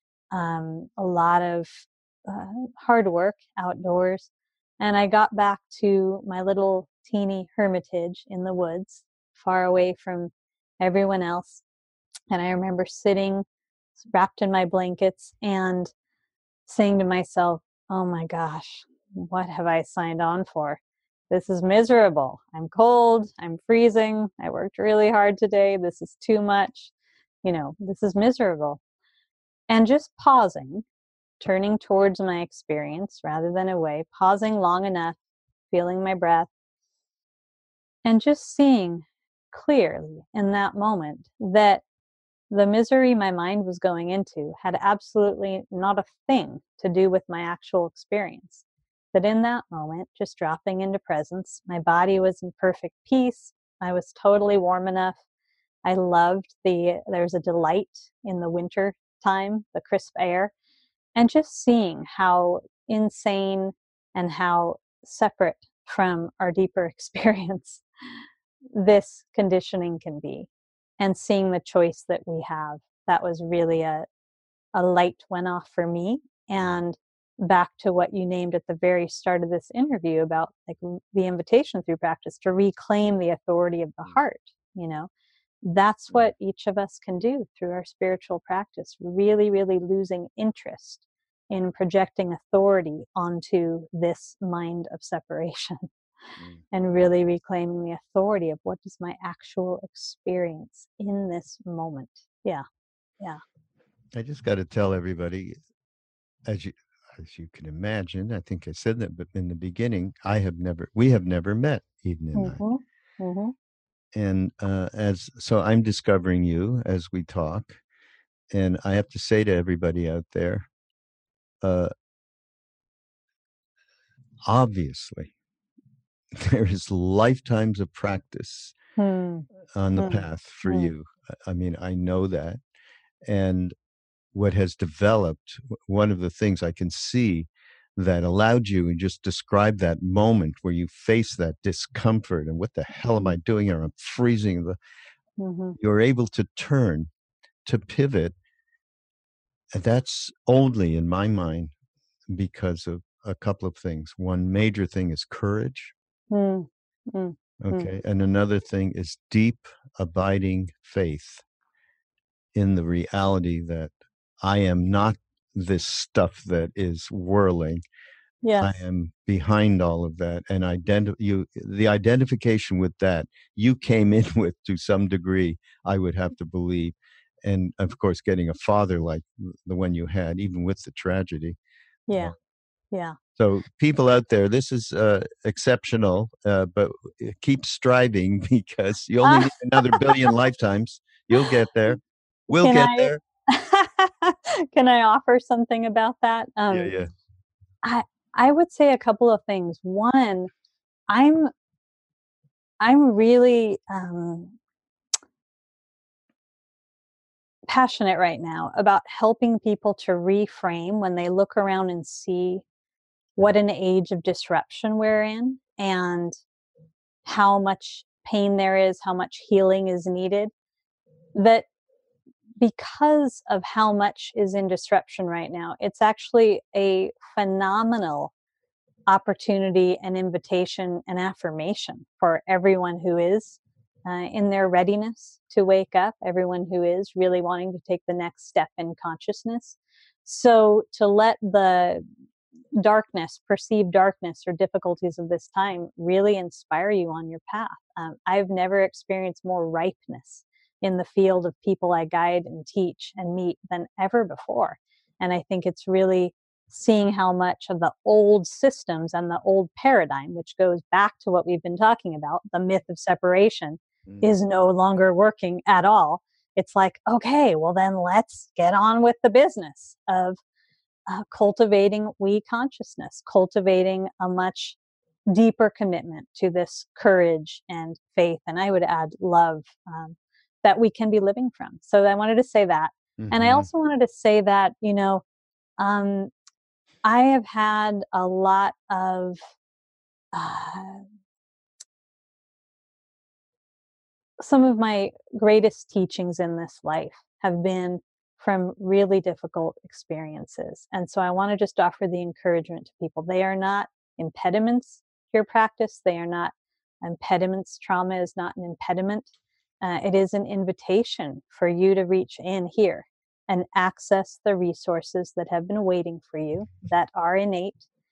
Speaker 2: a lot of hard work outdoors. And I got back to my little teeny hermitage in the woods, far away from everyone else. And I remember sitting wrapped in my blankets and saying to myself, oh my gosh, what have I signed on for? This is miserable. I'm cold. I'm freezing. I worked really hard today. This is too much. This is miserable. And just pausing, turning towards my experience rather than away, pausing long enough, feeling my breath, and just seeing clearly in that moment that the misery my mind was going into had absolutely not a thing to do with my actual experience. That in that moment, just dropping into presence, my body was in perfect peace. I was totally warm enough. I loved there's a delight in the winter time, the crisp air, and just seeing how insane and how separate from our deeper experience this conditioning can be, and seeing the choice that we have. That was really a light went off for me. And back to what you named at the very start of this interview about, like, the invitation through practice to reclaim the authority of the heart, that's what each of us can do through our spiritual practice, really, really losing interest in projecting authority onto this mind of separation. And really reclaiming the authority of what is my actual experience in this moment. Yeah. Yeah.
Speaker 1: I just got to tell everybody, as you can imagine, I think I said that, but in the beginning, we have never met, Eden and I.
Speaker 2: Mm-hmm. Mm-hmm.
Speaker 1: And as so, I'm discovering you as we talk, and I have to say to everybody out there, uh, obviously, there is lifetimes of practice
Speaker 2: Mm,
Speaker 1: on the
Speaker 2: mm,
Speaker 1: path for
Speaker 2: mm.
Speaker 1: you. I mean, I know that. And what has developed, one of the things I can see that allowed you and just describe that moment where you face that discomfort and what the hell am I doing here? I'm freezing.
Speaker 2: Mhm.
Speaker 1: You're able to turn, to pivot. And that's only in my mind because of a couple of things. One major thing is courage.
Speaker 2: Mm, mm, mm.
Speaker 1: Okay. And another thing is deep, abiding faith in the reality that I am not this stuff that is whirling. I
Speaker 2: Yes.
Speaker 1: am behind all of that. And the identification with that you came in with to some degree, I would have to believe. And of course, getting a father like the one you had, even with the tragedy.
Speaker 2: Yeah. Yeah.
Speaker 1: So, people out there, this is exceptional, but keep striving because you only
Speaker 2: Ah,
Speaker 1: need another billion lifetimes. You'll get there. We'll
Speaker 2: can
Speaker 1: get
Speaker 2: I
Speaker 1: there.
Speaker 2: can I offer something about that?
Speaker 1: Yeah, yeah.
Speaker 2: I I would say a couple of things. One, I'm I'm really passionate right now about helping people to reframe when they look around and see what an age of disruption we're in and how much pain there is, how much healing is needed. That because of how much is in disruption right now, it's actually a phenomenal opportunity and invitation and affirmation for everyone who is in their readiness to wake up, everyone who is really wanting to take the next step in consciousness. So, to let the darkness, perceived darkness, or difficulties of this time really inspire you on your path. I've never experienced more ripeness in the field of people I guide and teach and meet than ever before. And I think it's really seeing how much of the old systems and the old paradigm, which goes back to what we've been talking about, the myth of separation,
Speaker 1: Mm.
Speaker 2: is no longer working at all. It's like, okay, well, then let's get on with the business of cultivating we consciousness, cultivating a much deeper commitment to this courage and faith, and I would add love, that we can be living from. So I wanted to say that. And I
Speaker 1: Mm-hmm.
Speaker 2: also wanted to say that, um, I have had a lot of uh, some of my greatest teachings in this life have been from really difficult experiences. And so I want to just offer the encouragement to people. They are not impediments to your practice, they are not impediments. Trauma is not an impediment. It is an invitation for you to reach in here and access the resources that have been waiting for you that are innate.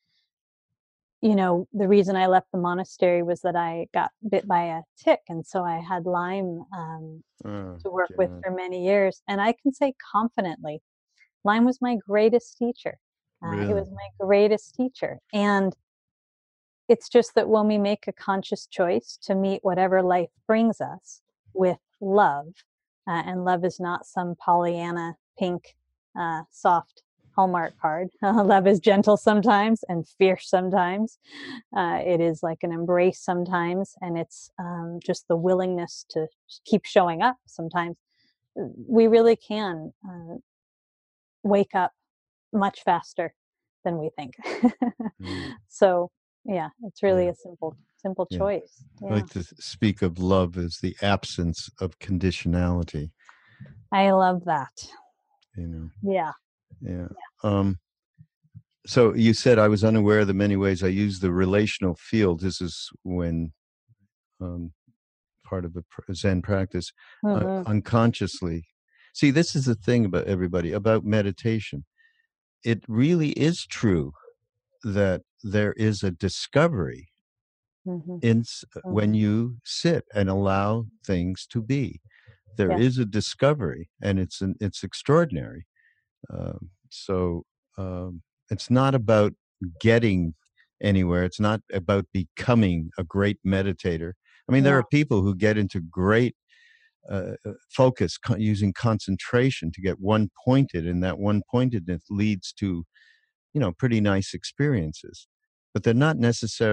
Speaker 2: The reason I left the monastery was that I got bit by a tick, and so I had Lyme
Speaker 1: Oh,
Speaker 2: to work with
Speaker 1: God.
Speaker 2: for many years. And I can say confidently, Lyme was my greatest teacher. It
Speaker 1: Really?
Speaker 2: was my greatest teacher. And it's just that when we make a conscious choice to meet whatever life brings us with love, and love is not some Pollyanna pink, soft Hallmark card. Love is gentle sometimes and fierce sometimes. It is like an embrace sometimes, and it's just the willingness to keep showing up sometimes. We really can wake up much faster than we think.
Speaker 1: Mm.
Speaker 2: So, yeah, it's really
Speaker 1: Yeah.
Speaker 2: a simple
Speaker 1: Yeah.
Speaker 2: choice.
Speaker 1: I
Speaker 2: Yeah.
Speaker 1: like to speak of love as the absence of conditionality,
Speaker 2: I love that.
Speaker 1: you know.
Speaker 2: Yeah.
Speaker 1: Yeah. Um, so you said I was unaware of the many ways I use the relational field. This is when um, part of the Zen practice,
Speaker 2: Mhm.
Speaker 1: unconsciously. See, this is the thing about everybody about meditation. It really is true that there is a discovery
Speaker 2: Mhm.
Speaker 1: when
Speaker 2: Mhm.
Speaker 1: you sit and allow things to be. There
Speaker 2: Yes.
Speaker 1: is a discovery, and it's extraordinary. So it's not about getting anywhere. It's not about becoming a great meditator. I mean, there
Speaker 2: No.
Speaker 1: are people who get into great focus using concentration to get one pointed, and that one pointedness leads to pretty nice experiences. But they're not necessarily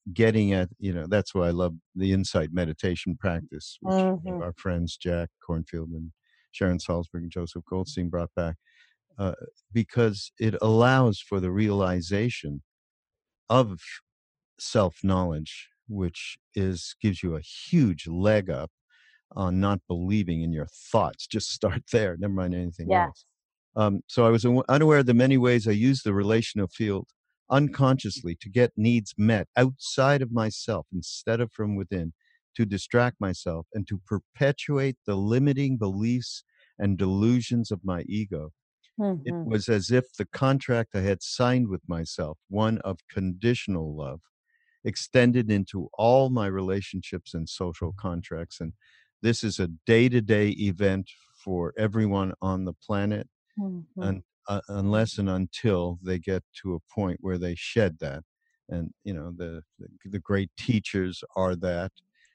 Speaker 1: getting at, that's why I love the insight meditation practice, which
Speaker 2: Hmm.
Speaker 1: our friends Jack Cornfield and Sharon Salzberg and Joseph Goldstein brought back, uh, because it allows for the realization of self knowledge, which gives you a huge leg up on not believing in your thoughts. Just start there, never mind anything else.
Speaker 2: Yes.
Speaker 1: So I was unaware of the many ways I use the relational field unconsciously to get needs met outside of myself instead of from within, to distract myself and to perpetuate the limiting beliefs and delusions of my ego. It
Speaker 2: Hmm.
Speaker 1: was as if the contract I had signed with myself, one of conditional love, extended into all my relationships and social contracts. And this is a day to day event for everyone on the planet,
Speaker 2: Hmm.
Speaker 1: and unless and until they get to a point where they shed that. And the great teachers are that,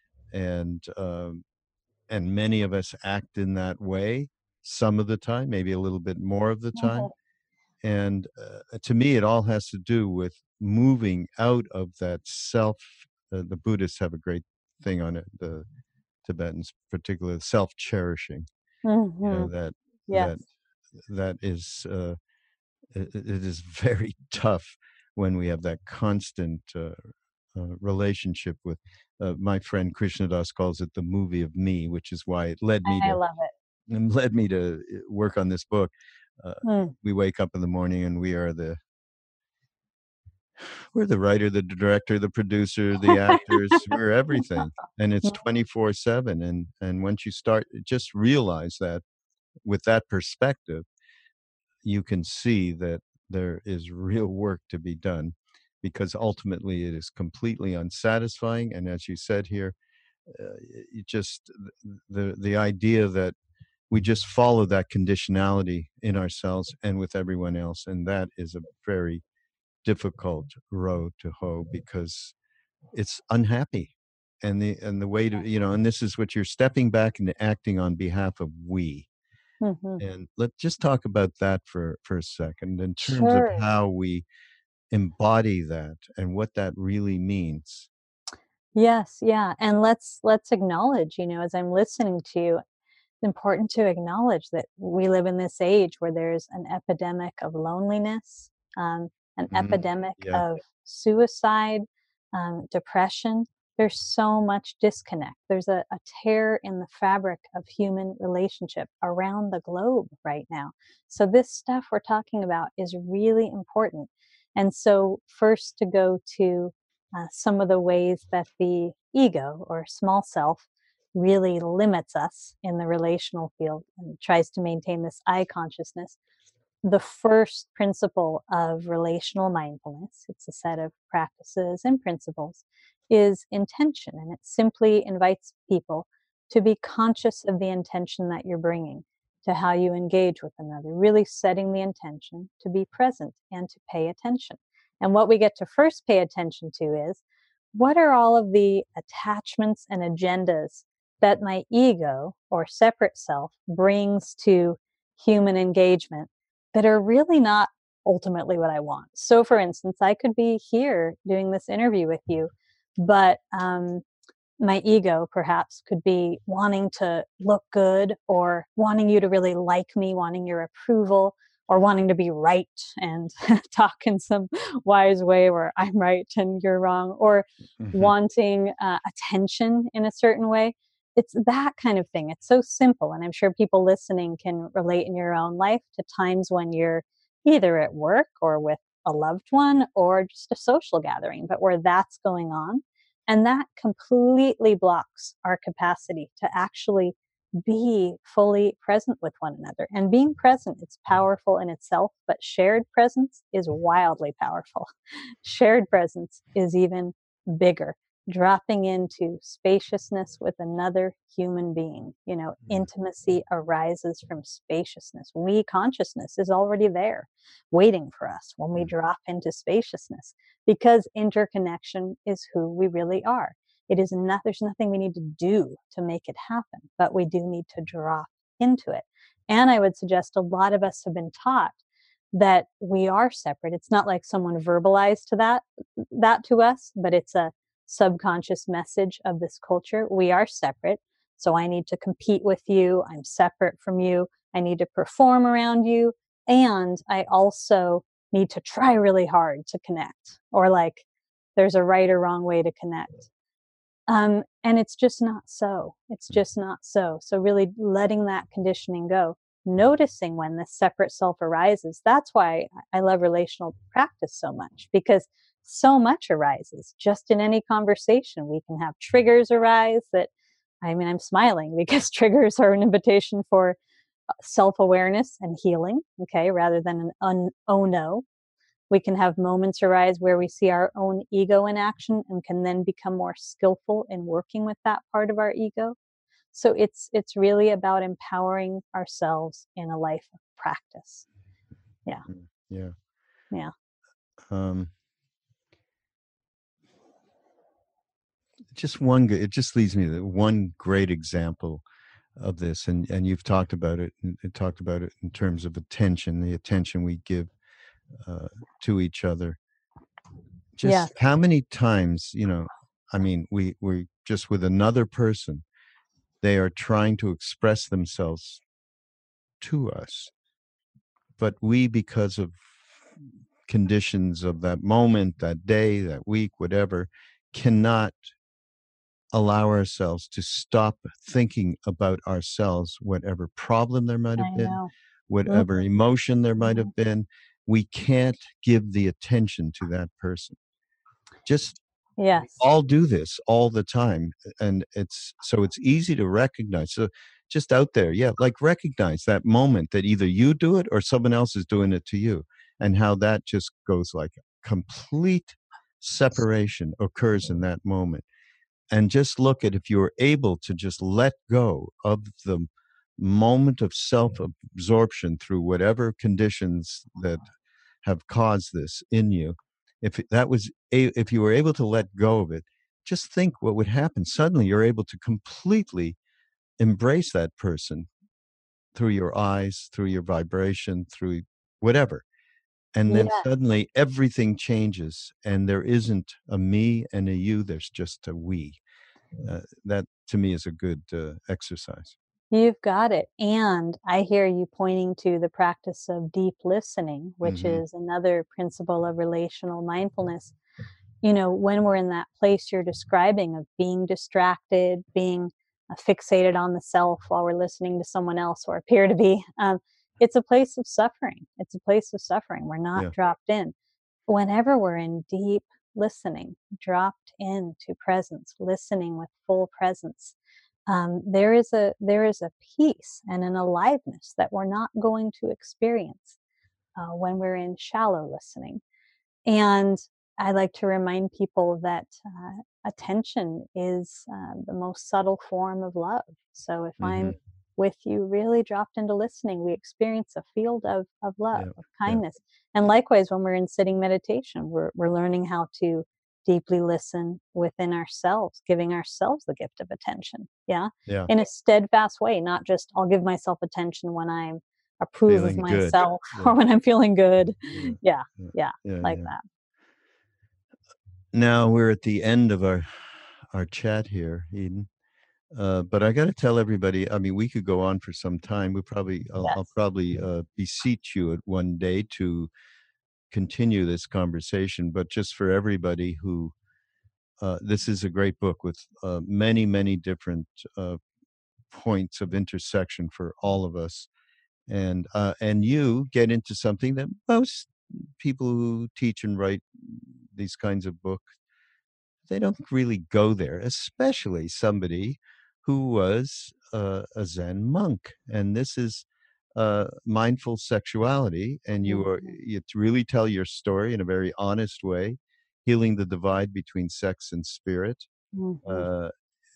Speaker 1: and many of us act in that way some of the time, maybe a little bit more of the time. And to me, it all has to do with moving out of that self. The Buddhists have a great thing on it, the Tibetans, particularly self cherishing.
Speaker 2: Hmm.
Speaker 1: That that
Speaker 2: Yes.
Speaker 1: that is it is very tough when we have that constant relationship with. My friend Krishnadas calls it the movie of me, which is why it led me
Speaker 2: I
Speaker 1: to
Speaker 2: love it.
Speaker 1: work on this book. Uh,
Speaker 2: Mm.
Speaker 1: we wake up in the morning and we're the writer, the director, the producer, the actors, we're everything. And it's 24/7. And once you start, just realize that with that perspective, you can see that there is real work to be done, because ultimately it is completely unsatisfying. And as you said here, you just the idea that we just follow that conditionality in ourselves and with everyone else, and that is a very difficult road to hoe, because it's unhappy. And the way to, and this is what you're stepping back and acting on behalf of we.
Speaker 2: Hmm.
Speaker 1: And let's just talk about that for a second, in terms of
Speaker 2: Sure.
Speaker 1: how we embody that and what that really means.
Speaker 2: Yes, yeah. And let's acknowledge, as I'm listening to you, it's important to acknowledge that we live in this age where there's an epidemic of loneliness, an
Speaker 1: Mm,
Speaker 2: epidemic
Speaker 1: yeah.
Speaker 2: of suicide, depression. There's so much disconnect. There's a tear in the fabric of human relationship around the globe right now. So, this stuff we're talking about is really important. And so, first, to go to some of the ways that the ego or small self really limits us in the relational field and tries to maintain this I consciousness. The first principle of relational mindfulness, it's a set of practices and principles, is intention. And it simply invites people to be conscious of the intention that you're bringing to how you engage with another, really setting the intention to be present and to pay attention. And what we get to first pay attention to is, what are all of the attachments and agendas that my ego or separate self brings to human engagement that are really not ultimately what I want. So, for instance, I could be here doing this interview with you, but my ego perhaps could be wanting to look good, or wanting you to really like me, wanting your approval, or wanting to be right and talk in some wise way where I'm right and you're wrong, or
Speaker 1: Hmm.
Speaker 2: wanting attention in a certain way. It's that kind of thing. It's so simple. And I'm sure people listening can relate in your own life to times when you're either at work or with a loved one or just a social gathering, but where that's going on, and that completely blocks our capacity to actually be fully present with one another. And being present, it's powerful in itself, but shared presence is wildly powerful. Shared presence is even bigger. Dropping into spaciousness with another human being. Intimacy arises from spaciousness. We consciousness is already there waiting for us when we drop into spaciousness, because interconnection is who we really are. It is not, there's nothing we need to do to make it happen, but we do need to drop into it. And I would suggest a lot of us have been taught that we are separate. It's not like someone verbalized to that to us, but it's a subconscious message of this culture. We are separate. So I need to compete with you. I'm separate from you. I need to perform around you. And I also need to try really hard to connect, or like there's a right or wrong way to connect. And it's just not so. It's just not so. So really letting that conditioning go, noticing when this separate self arises. That's why I love relational practice so much, because so much arises just in any conversation. We can have triggers arise that, I mean, I'm smiling because triggers are an invitation for self awareness and healing, okay, rather than oh no. We can have moments arise where we see our own ego in action and can then become more skillful in working with that part of our ego. So it's really about empowering ourselves in a life of practice. Yeah.
Speaker 1: Yeah.
Speaker 2: Yeah.
Speaker 1: It just leads me to one great example of this, and you've talked about it, and talked about it in terms of attention, the attention we give to each other. Just
Speaker 2: Yes.
Speaker 1: how many times, I mean, we just with another person, they are trying to express themselves to us, but we, because of conditions of that moment, that day, that week, whatever, cannot allow ourselves to stop thinking about ourselves, whatever problem there might
Speaker 2: I
Speaker 1: have been,
Speaker 2: know.
Speaker 1: whatever
Speaker 2: Mhm.
Speaker 1: emotion there might
Speaker 2: Mhm.
Speaker 1: have been. We can't give the attention to that person. Just we
Speaker 2: Yes.
Speaker 1: all do this all the time, and it's easy to recognize. So just out there, yeah, like recognize that moment that either you do it or someone else is doing it to you, and how that just goes like complete separation occurs in that moment. And just look at, if you're able to just let go of the moment of self absorption through whatever conditions that have caused this in you, if you were able to let go of it, just think what would happen. Suddenly you're able to completely embrace that person through your eyes, through your vibration, through whatever. And then
Speaker 2: Yeah.
Speaker 1: suddenly everything changes, and there isn't a me and a you, there's just a we. That to me is a good exercise.
Speaker 2: You've got it. And I hear you pointing to the practice of deep listening, which
Speaker 1: Hmm.
Speaker 2: is another principle of relational mindfulness. When we're in that place you're describing of being distracted, being fixated on the self while we're listening to someone else or appear to be, it's a place of suffering. It's a place of suffering. We're not
Speaker 1: Yeah,
Speaker 2: dropped in. Whenever we're in deep listening, dropped into presence, listening with full presence, there is a peace and an aliveness that we're not going to experience when we're in shallow listening. And I like to remind people that attention is the most subtle form of love. So if
Speaker 1: hmm,
Speaker 2: I'm with you, really dropped into listening, we experience a field of love,
Speaker 1: yeah,
Speaker 2: of
Speaker 1: yeah,
Speaker 2: kindness. And likewise, when we're in sitting meditation, we're learning how to deeply listen within ourselves, giving ourselves the gift of attention. Yeah.
Speaker 1: yeah.
Speaker 2: In a steadfast way, not just I'll give myself attention when I'm approve of
Speaker 1: Feeling good.
Speaker 2: myself
Speaker 1: Yeah,
Speaker 2: or when I'm feeling good.
Speaker 1: yeah,
Speaker 2: Yeah.
Speaker 1: yeah,
Speaker 2: Yeah.
Speaker 1: yeah,
Speaker 2: Like
Speaker 1: yeah.
Speaker 2: that.
Speaker 1: Now we're at the end of our chat here, Eden. But I got to tell everybody. I mean, we could go on for some time. I'll
Speaker 2: Yes.
Speaker 1: probably beseech you at one day to continue this conversation. But just for everybody who, this is a great book with many, many different points of intersection for all of us. And you get into something that most people who teach and write these kinds of books, they don't really go there, especially somebody who was a Zen monk. And this is mindful sexuality, and
Speaker 2: Mhm.
Speaker 1: you really tell your story in a very honest way, healing the divide between sex and spirit.
Speaker 2: Mhm.
Speaker 1: Uh,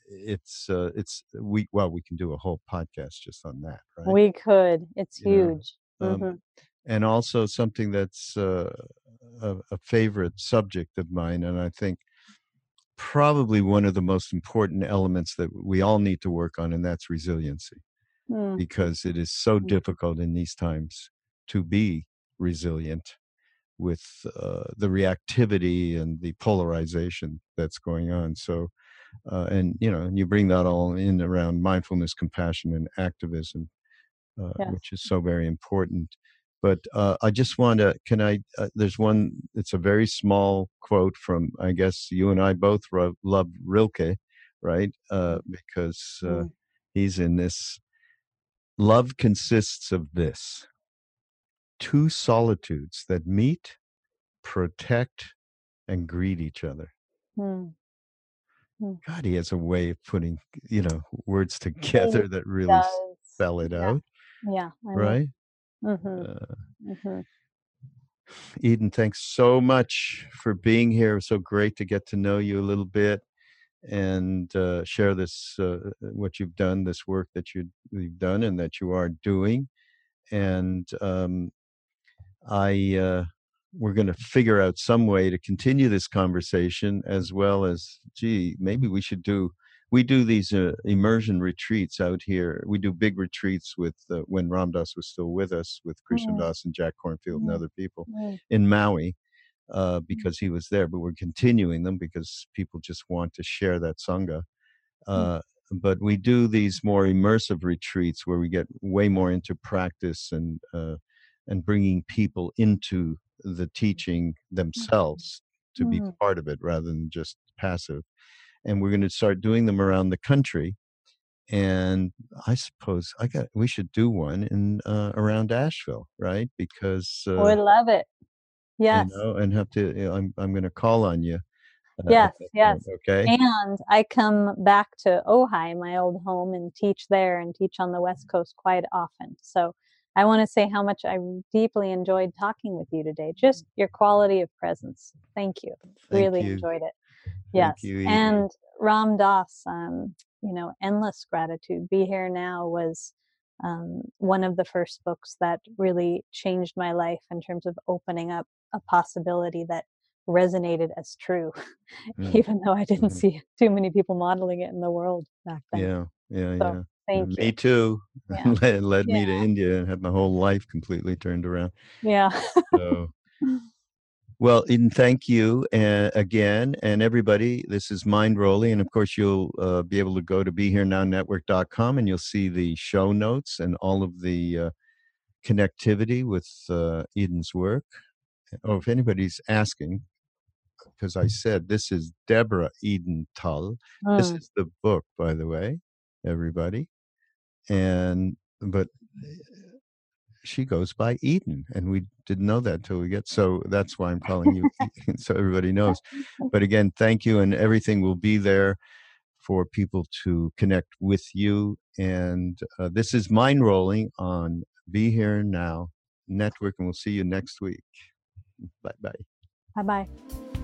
Speaker 1: we can do a whole podcast just on that, right?
Speaker 2: We could. It's
Speaker 1: You know,
Speaker 2: huge.
Speaker 1: um,
Speaker 2: Mhm.
Speaker 1: and also something that's a favorite subject of mine, and I think probably one of the most important elements that we all need to work on, and that's resiliency,
Speaker 2: Mm,
Speaker 1: because it is so
Speaker 2: mm.
Speaker 1: difficult in these times to be resilient with the reactivity and the polarization that's going on. So, and you bring that all in around mindfulness, compassion, and activism,
Speaker 2: Yes.
Speaker 1: which is so very important. But I just want to, there's one, it's a very small quote from, I guess you and I both love Rilke, right? Because
Speaker 2: Mm.
Speaker 1: he's in this: love consists of this: two solitudes that meet, protect, and greet each other.
Speaker 2: Mm. Mm.
Speaker 1: God, he has a way of putting, words
Speaker 2: He
Speaker 1: together that really
Speaker 2: does.
Speaker 1: spell it
Speaker 2: Yeah.
Speaker 1: out,
Speaker 2: Yeah. I know.
Speaker 1: right?
Speaker 2: Mm-hmm.
Speaker 1: Uh,
Speaker 2: Mm-hmm.
Speaker 1: Eden, thanks so much for being here. So great to get to know you a little bit and share this, what you've done, this work that you've done and that you are doing. And I we're going to figure out some way to continue this conversation, as well as, gee, maybe we do these immersion retreats out here. We do big retreats with when Ram Dass was still with us, with Krishna
Speaker 2: Mm.
Speaker 1: Das and Jack Kornfield and
Speaker 2: Mm.
Speaker 1: other people
Speaker 2: Mm.
Speaker 1: in Maui,
Speaker 2: Mm.
Speaker 1: because he was there. But we're continuing them because people just want to share that sangha.
Speaker 2: Mm.
Speaker 1: Uh, but we do these more immersive retreats where we get way more into practice and bringing people into the teaching themselves to be
Speaker 2: Mm.
Speaker 1: part of it rather than just passive. And we're going to start doing them around the country. And I suppose we should do one in around Asheville, right? Because
Speaker 2: Would love it. Yes.
Speaker 1: and have to. I'm going to call on you at
Speaker 2: Yes.
Speaker 1: that point.
Speaker 2: Yes.
Speaker 1: Okay.
Speaker 2: And I come back to Ojai, my old home, and teach there and teach on the West Coast quite often. So I want to say how much I deeply enjoyed talking with you today. Just your quality of presence. Thank you.
Speaker 1: Thank
Speaker 2: Really
Speaker 1: you.
Speaker 2: enjoyed it.
Speaker 1: Thank
Speaker 2: Yes.
Speaker 1: you, Eden.
Speaker 2: And Ram Dass, Endless Gratitude. Be Here Now was one of the first books that really changed my life in terms of opening up a possibility that resonated as true,
Speaker 1: Mm,
Speaker 2: even though I didn't
Speaker 1: mhm.
Speaker 2: see too many people modeling it in the world back then.
Speaker 1: Yeah, yeah,
Speaker 2: So
Speaker 1: yeah. Yeah,
Speaker 2: thank you.
Speaker 1: me too.
Speaker 2: Yeah.
Speaker 1: Led
Speaker 2: Yeah.
Speaker 1: me to India and had my whole life completely turned around.
Speaker 2: Yeah.
Speaker 1: So, well, Eden, thank you again. And everybody, this is Mind Rolling. And of course, you'll be able to go to BeHereNowNetwork.com and you'll see the show notes and all of the connectivity with Eden's work. Oh, if anybody's asking, because I said this is Deborah Eden Tull. This
Speaker 2: Mm.
Speaker 1: is the book, by the way, everybody. And but she goes by Eden, and we didn't know that till we get. So that's why I'm calling you, Eden, so everybody knows. But again, thank you, and everything will be there for people to connect with you. And this is Mind Rolling on Be Here Now Network, and we'll see you next week. Bye bye.
Speaker 2: Bye bye.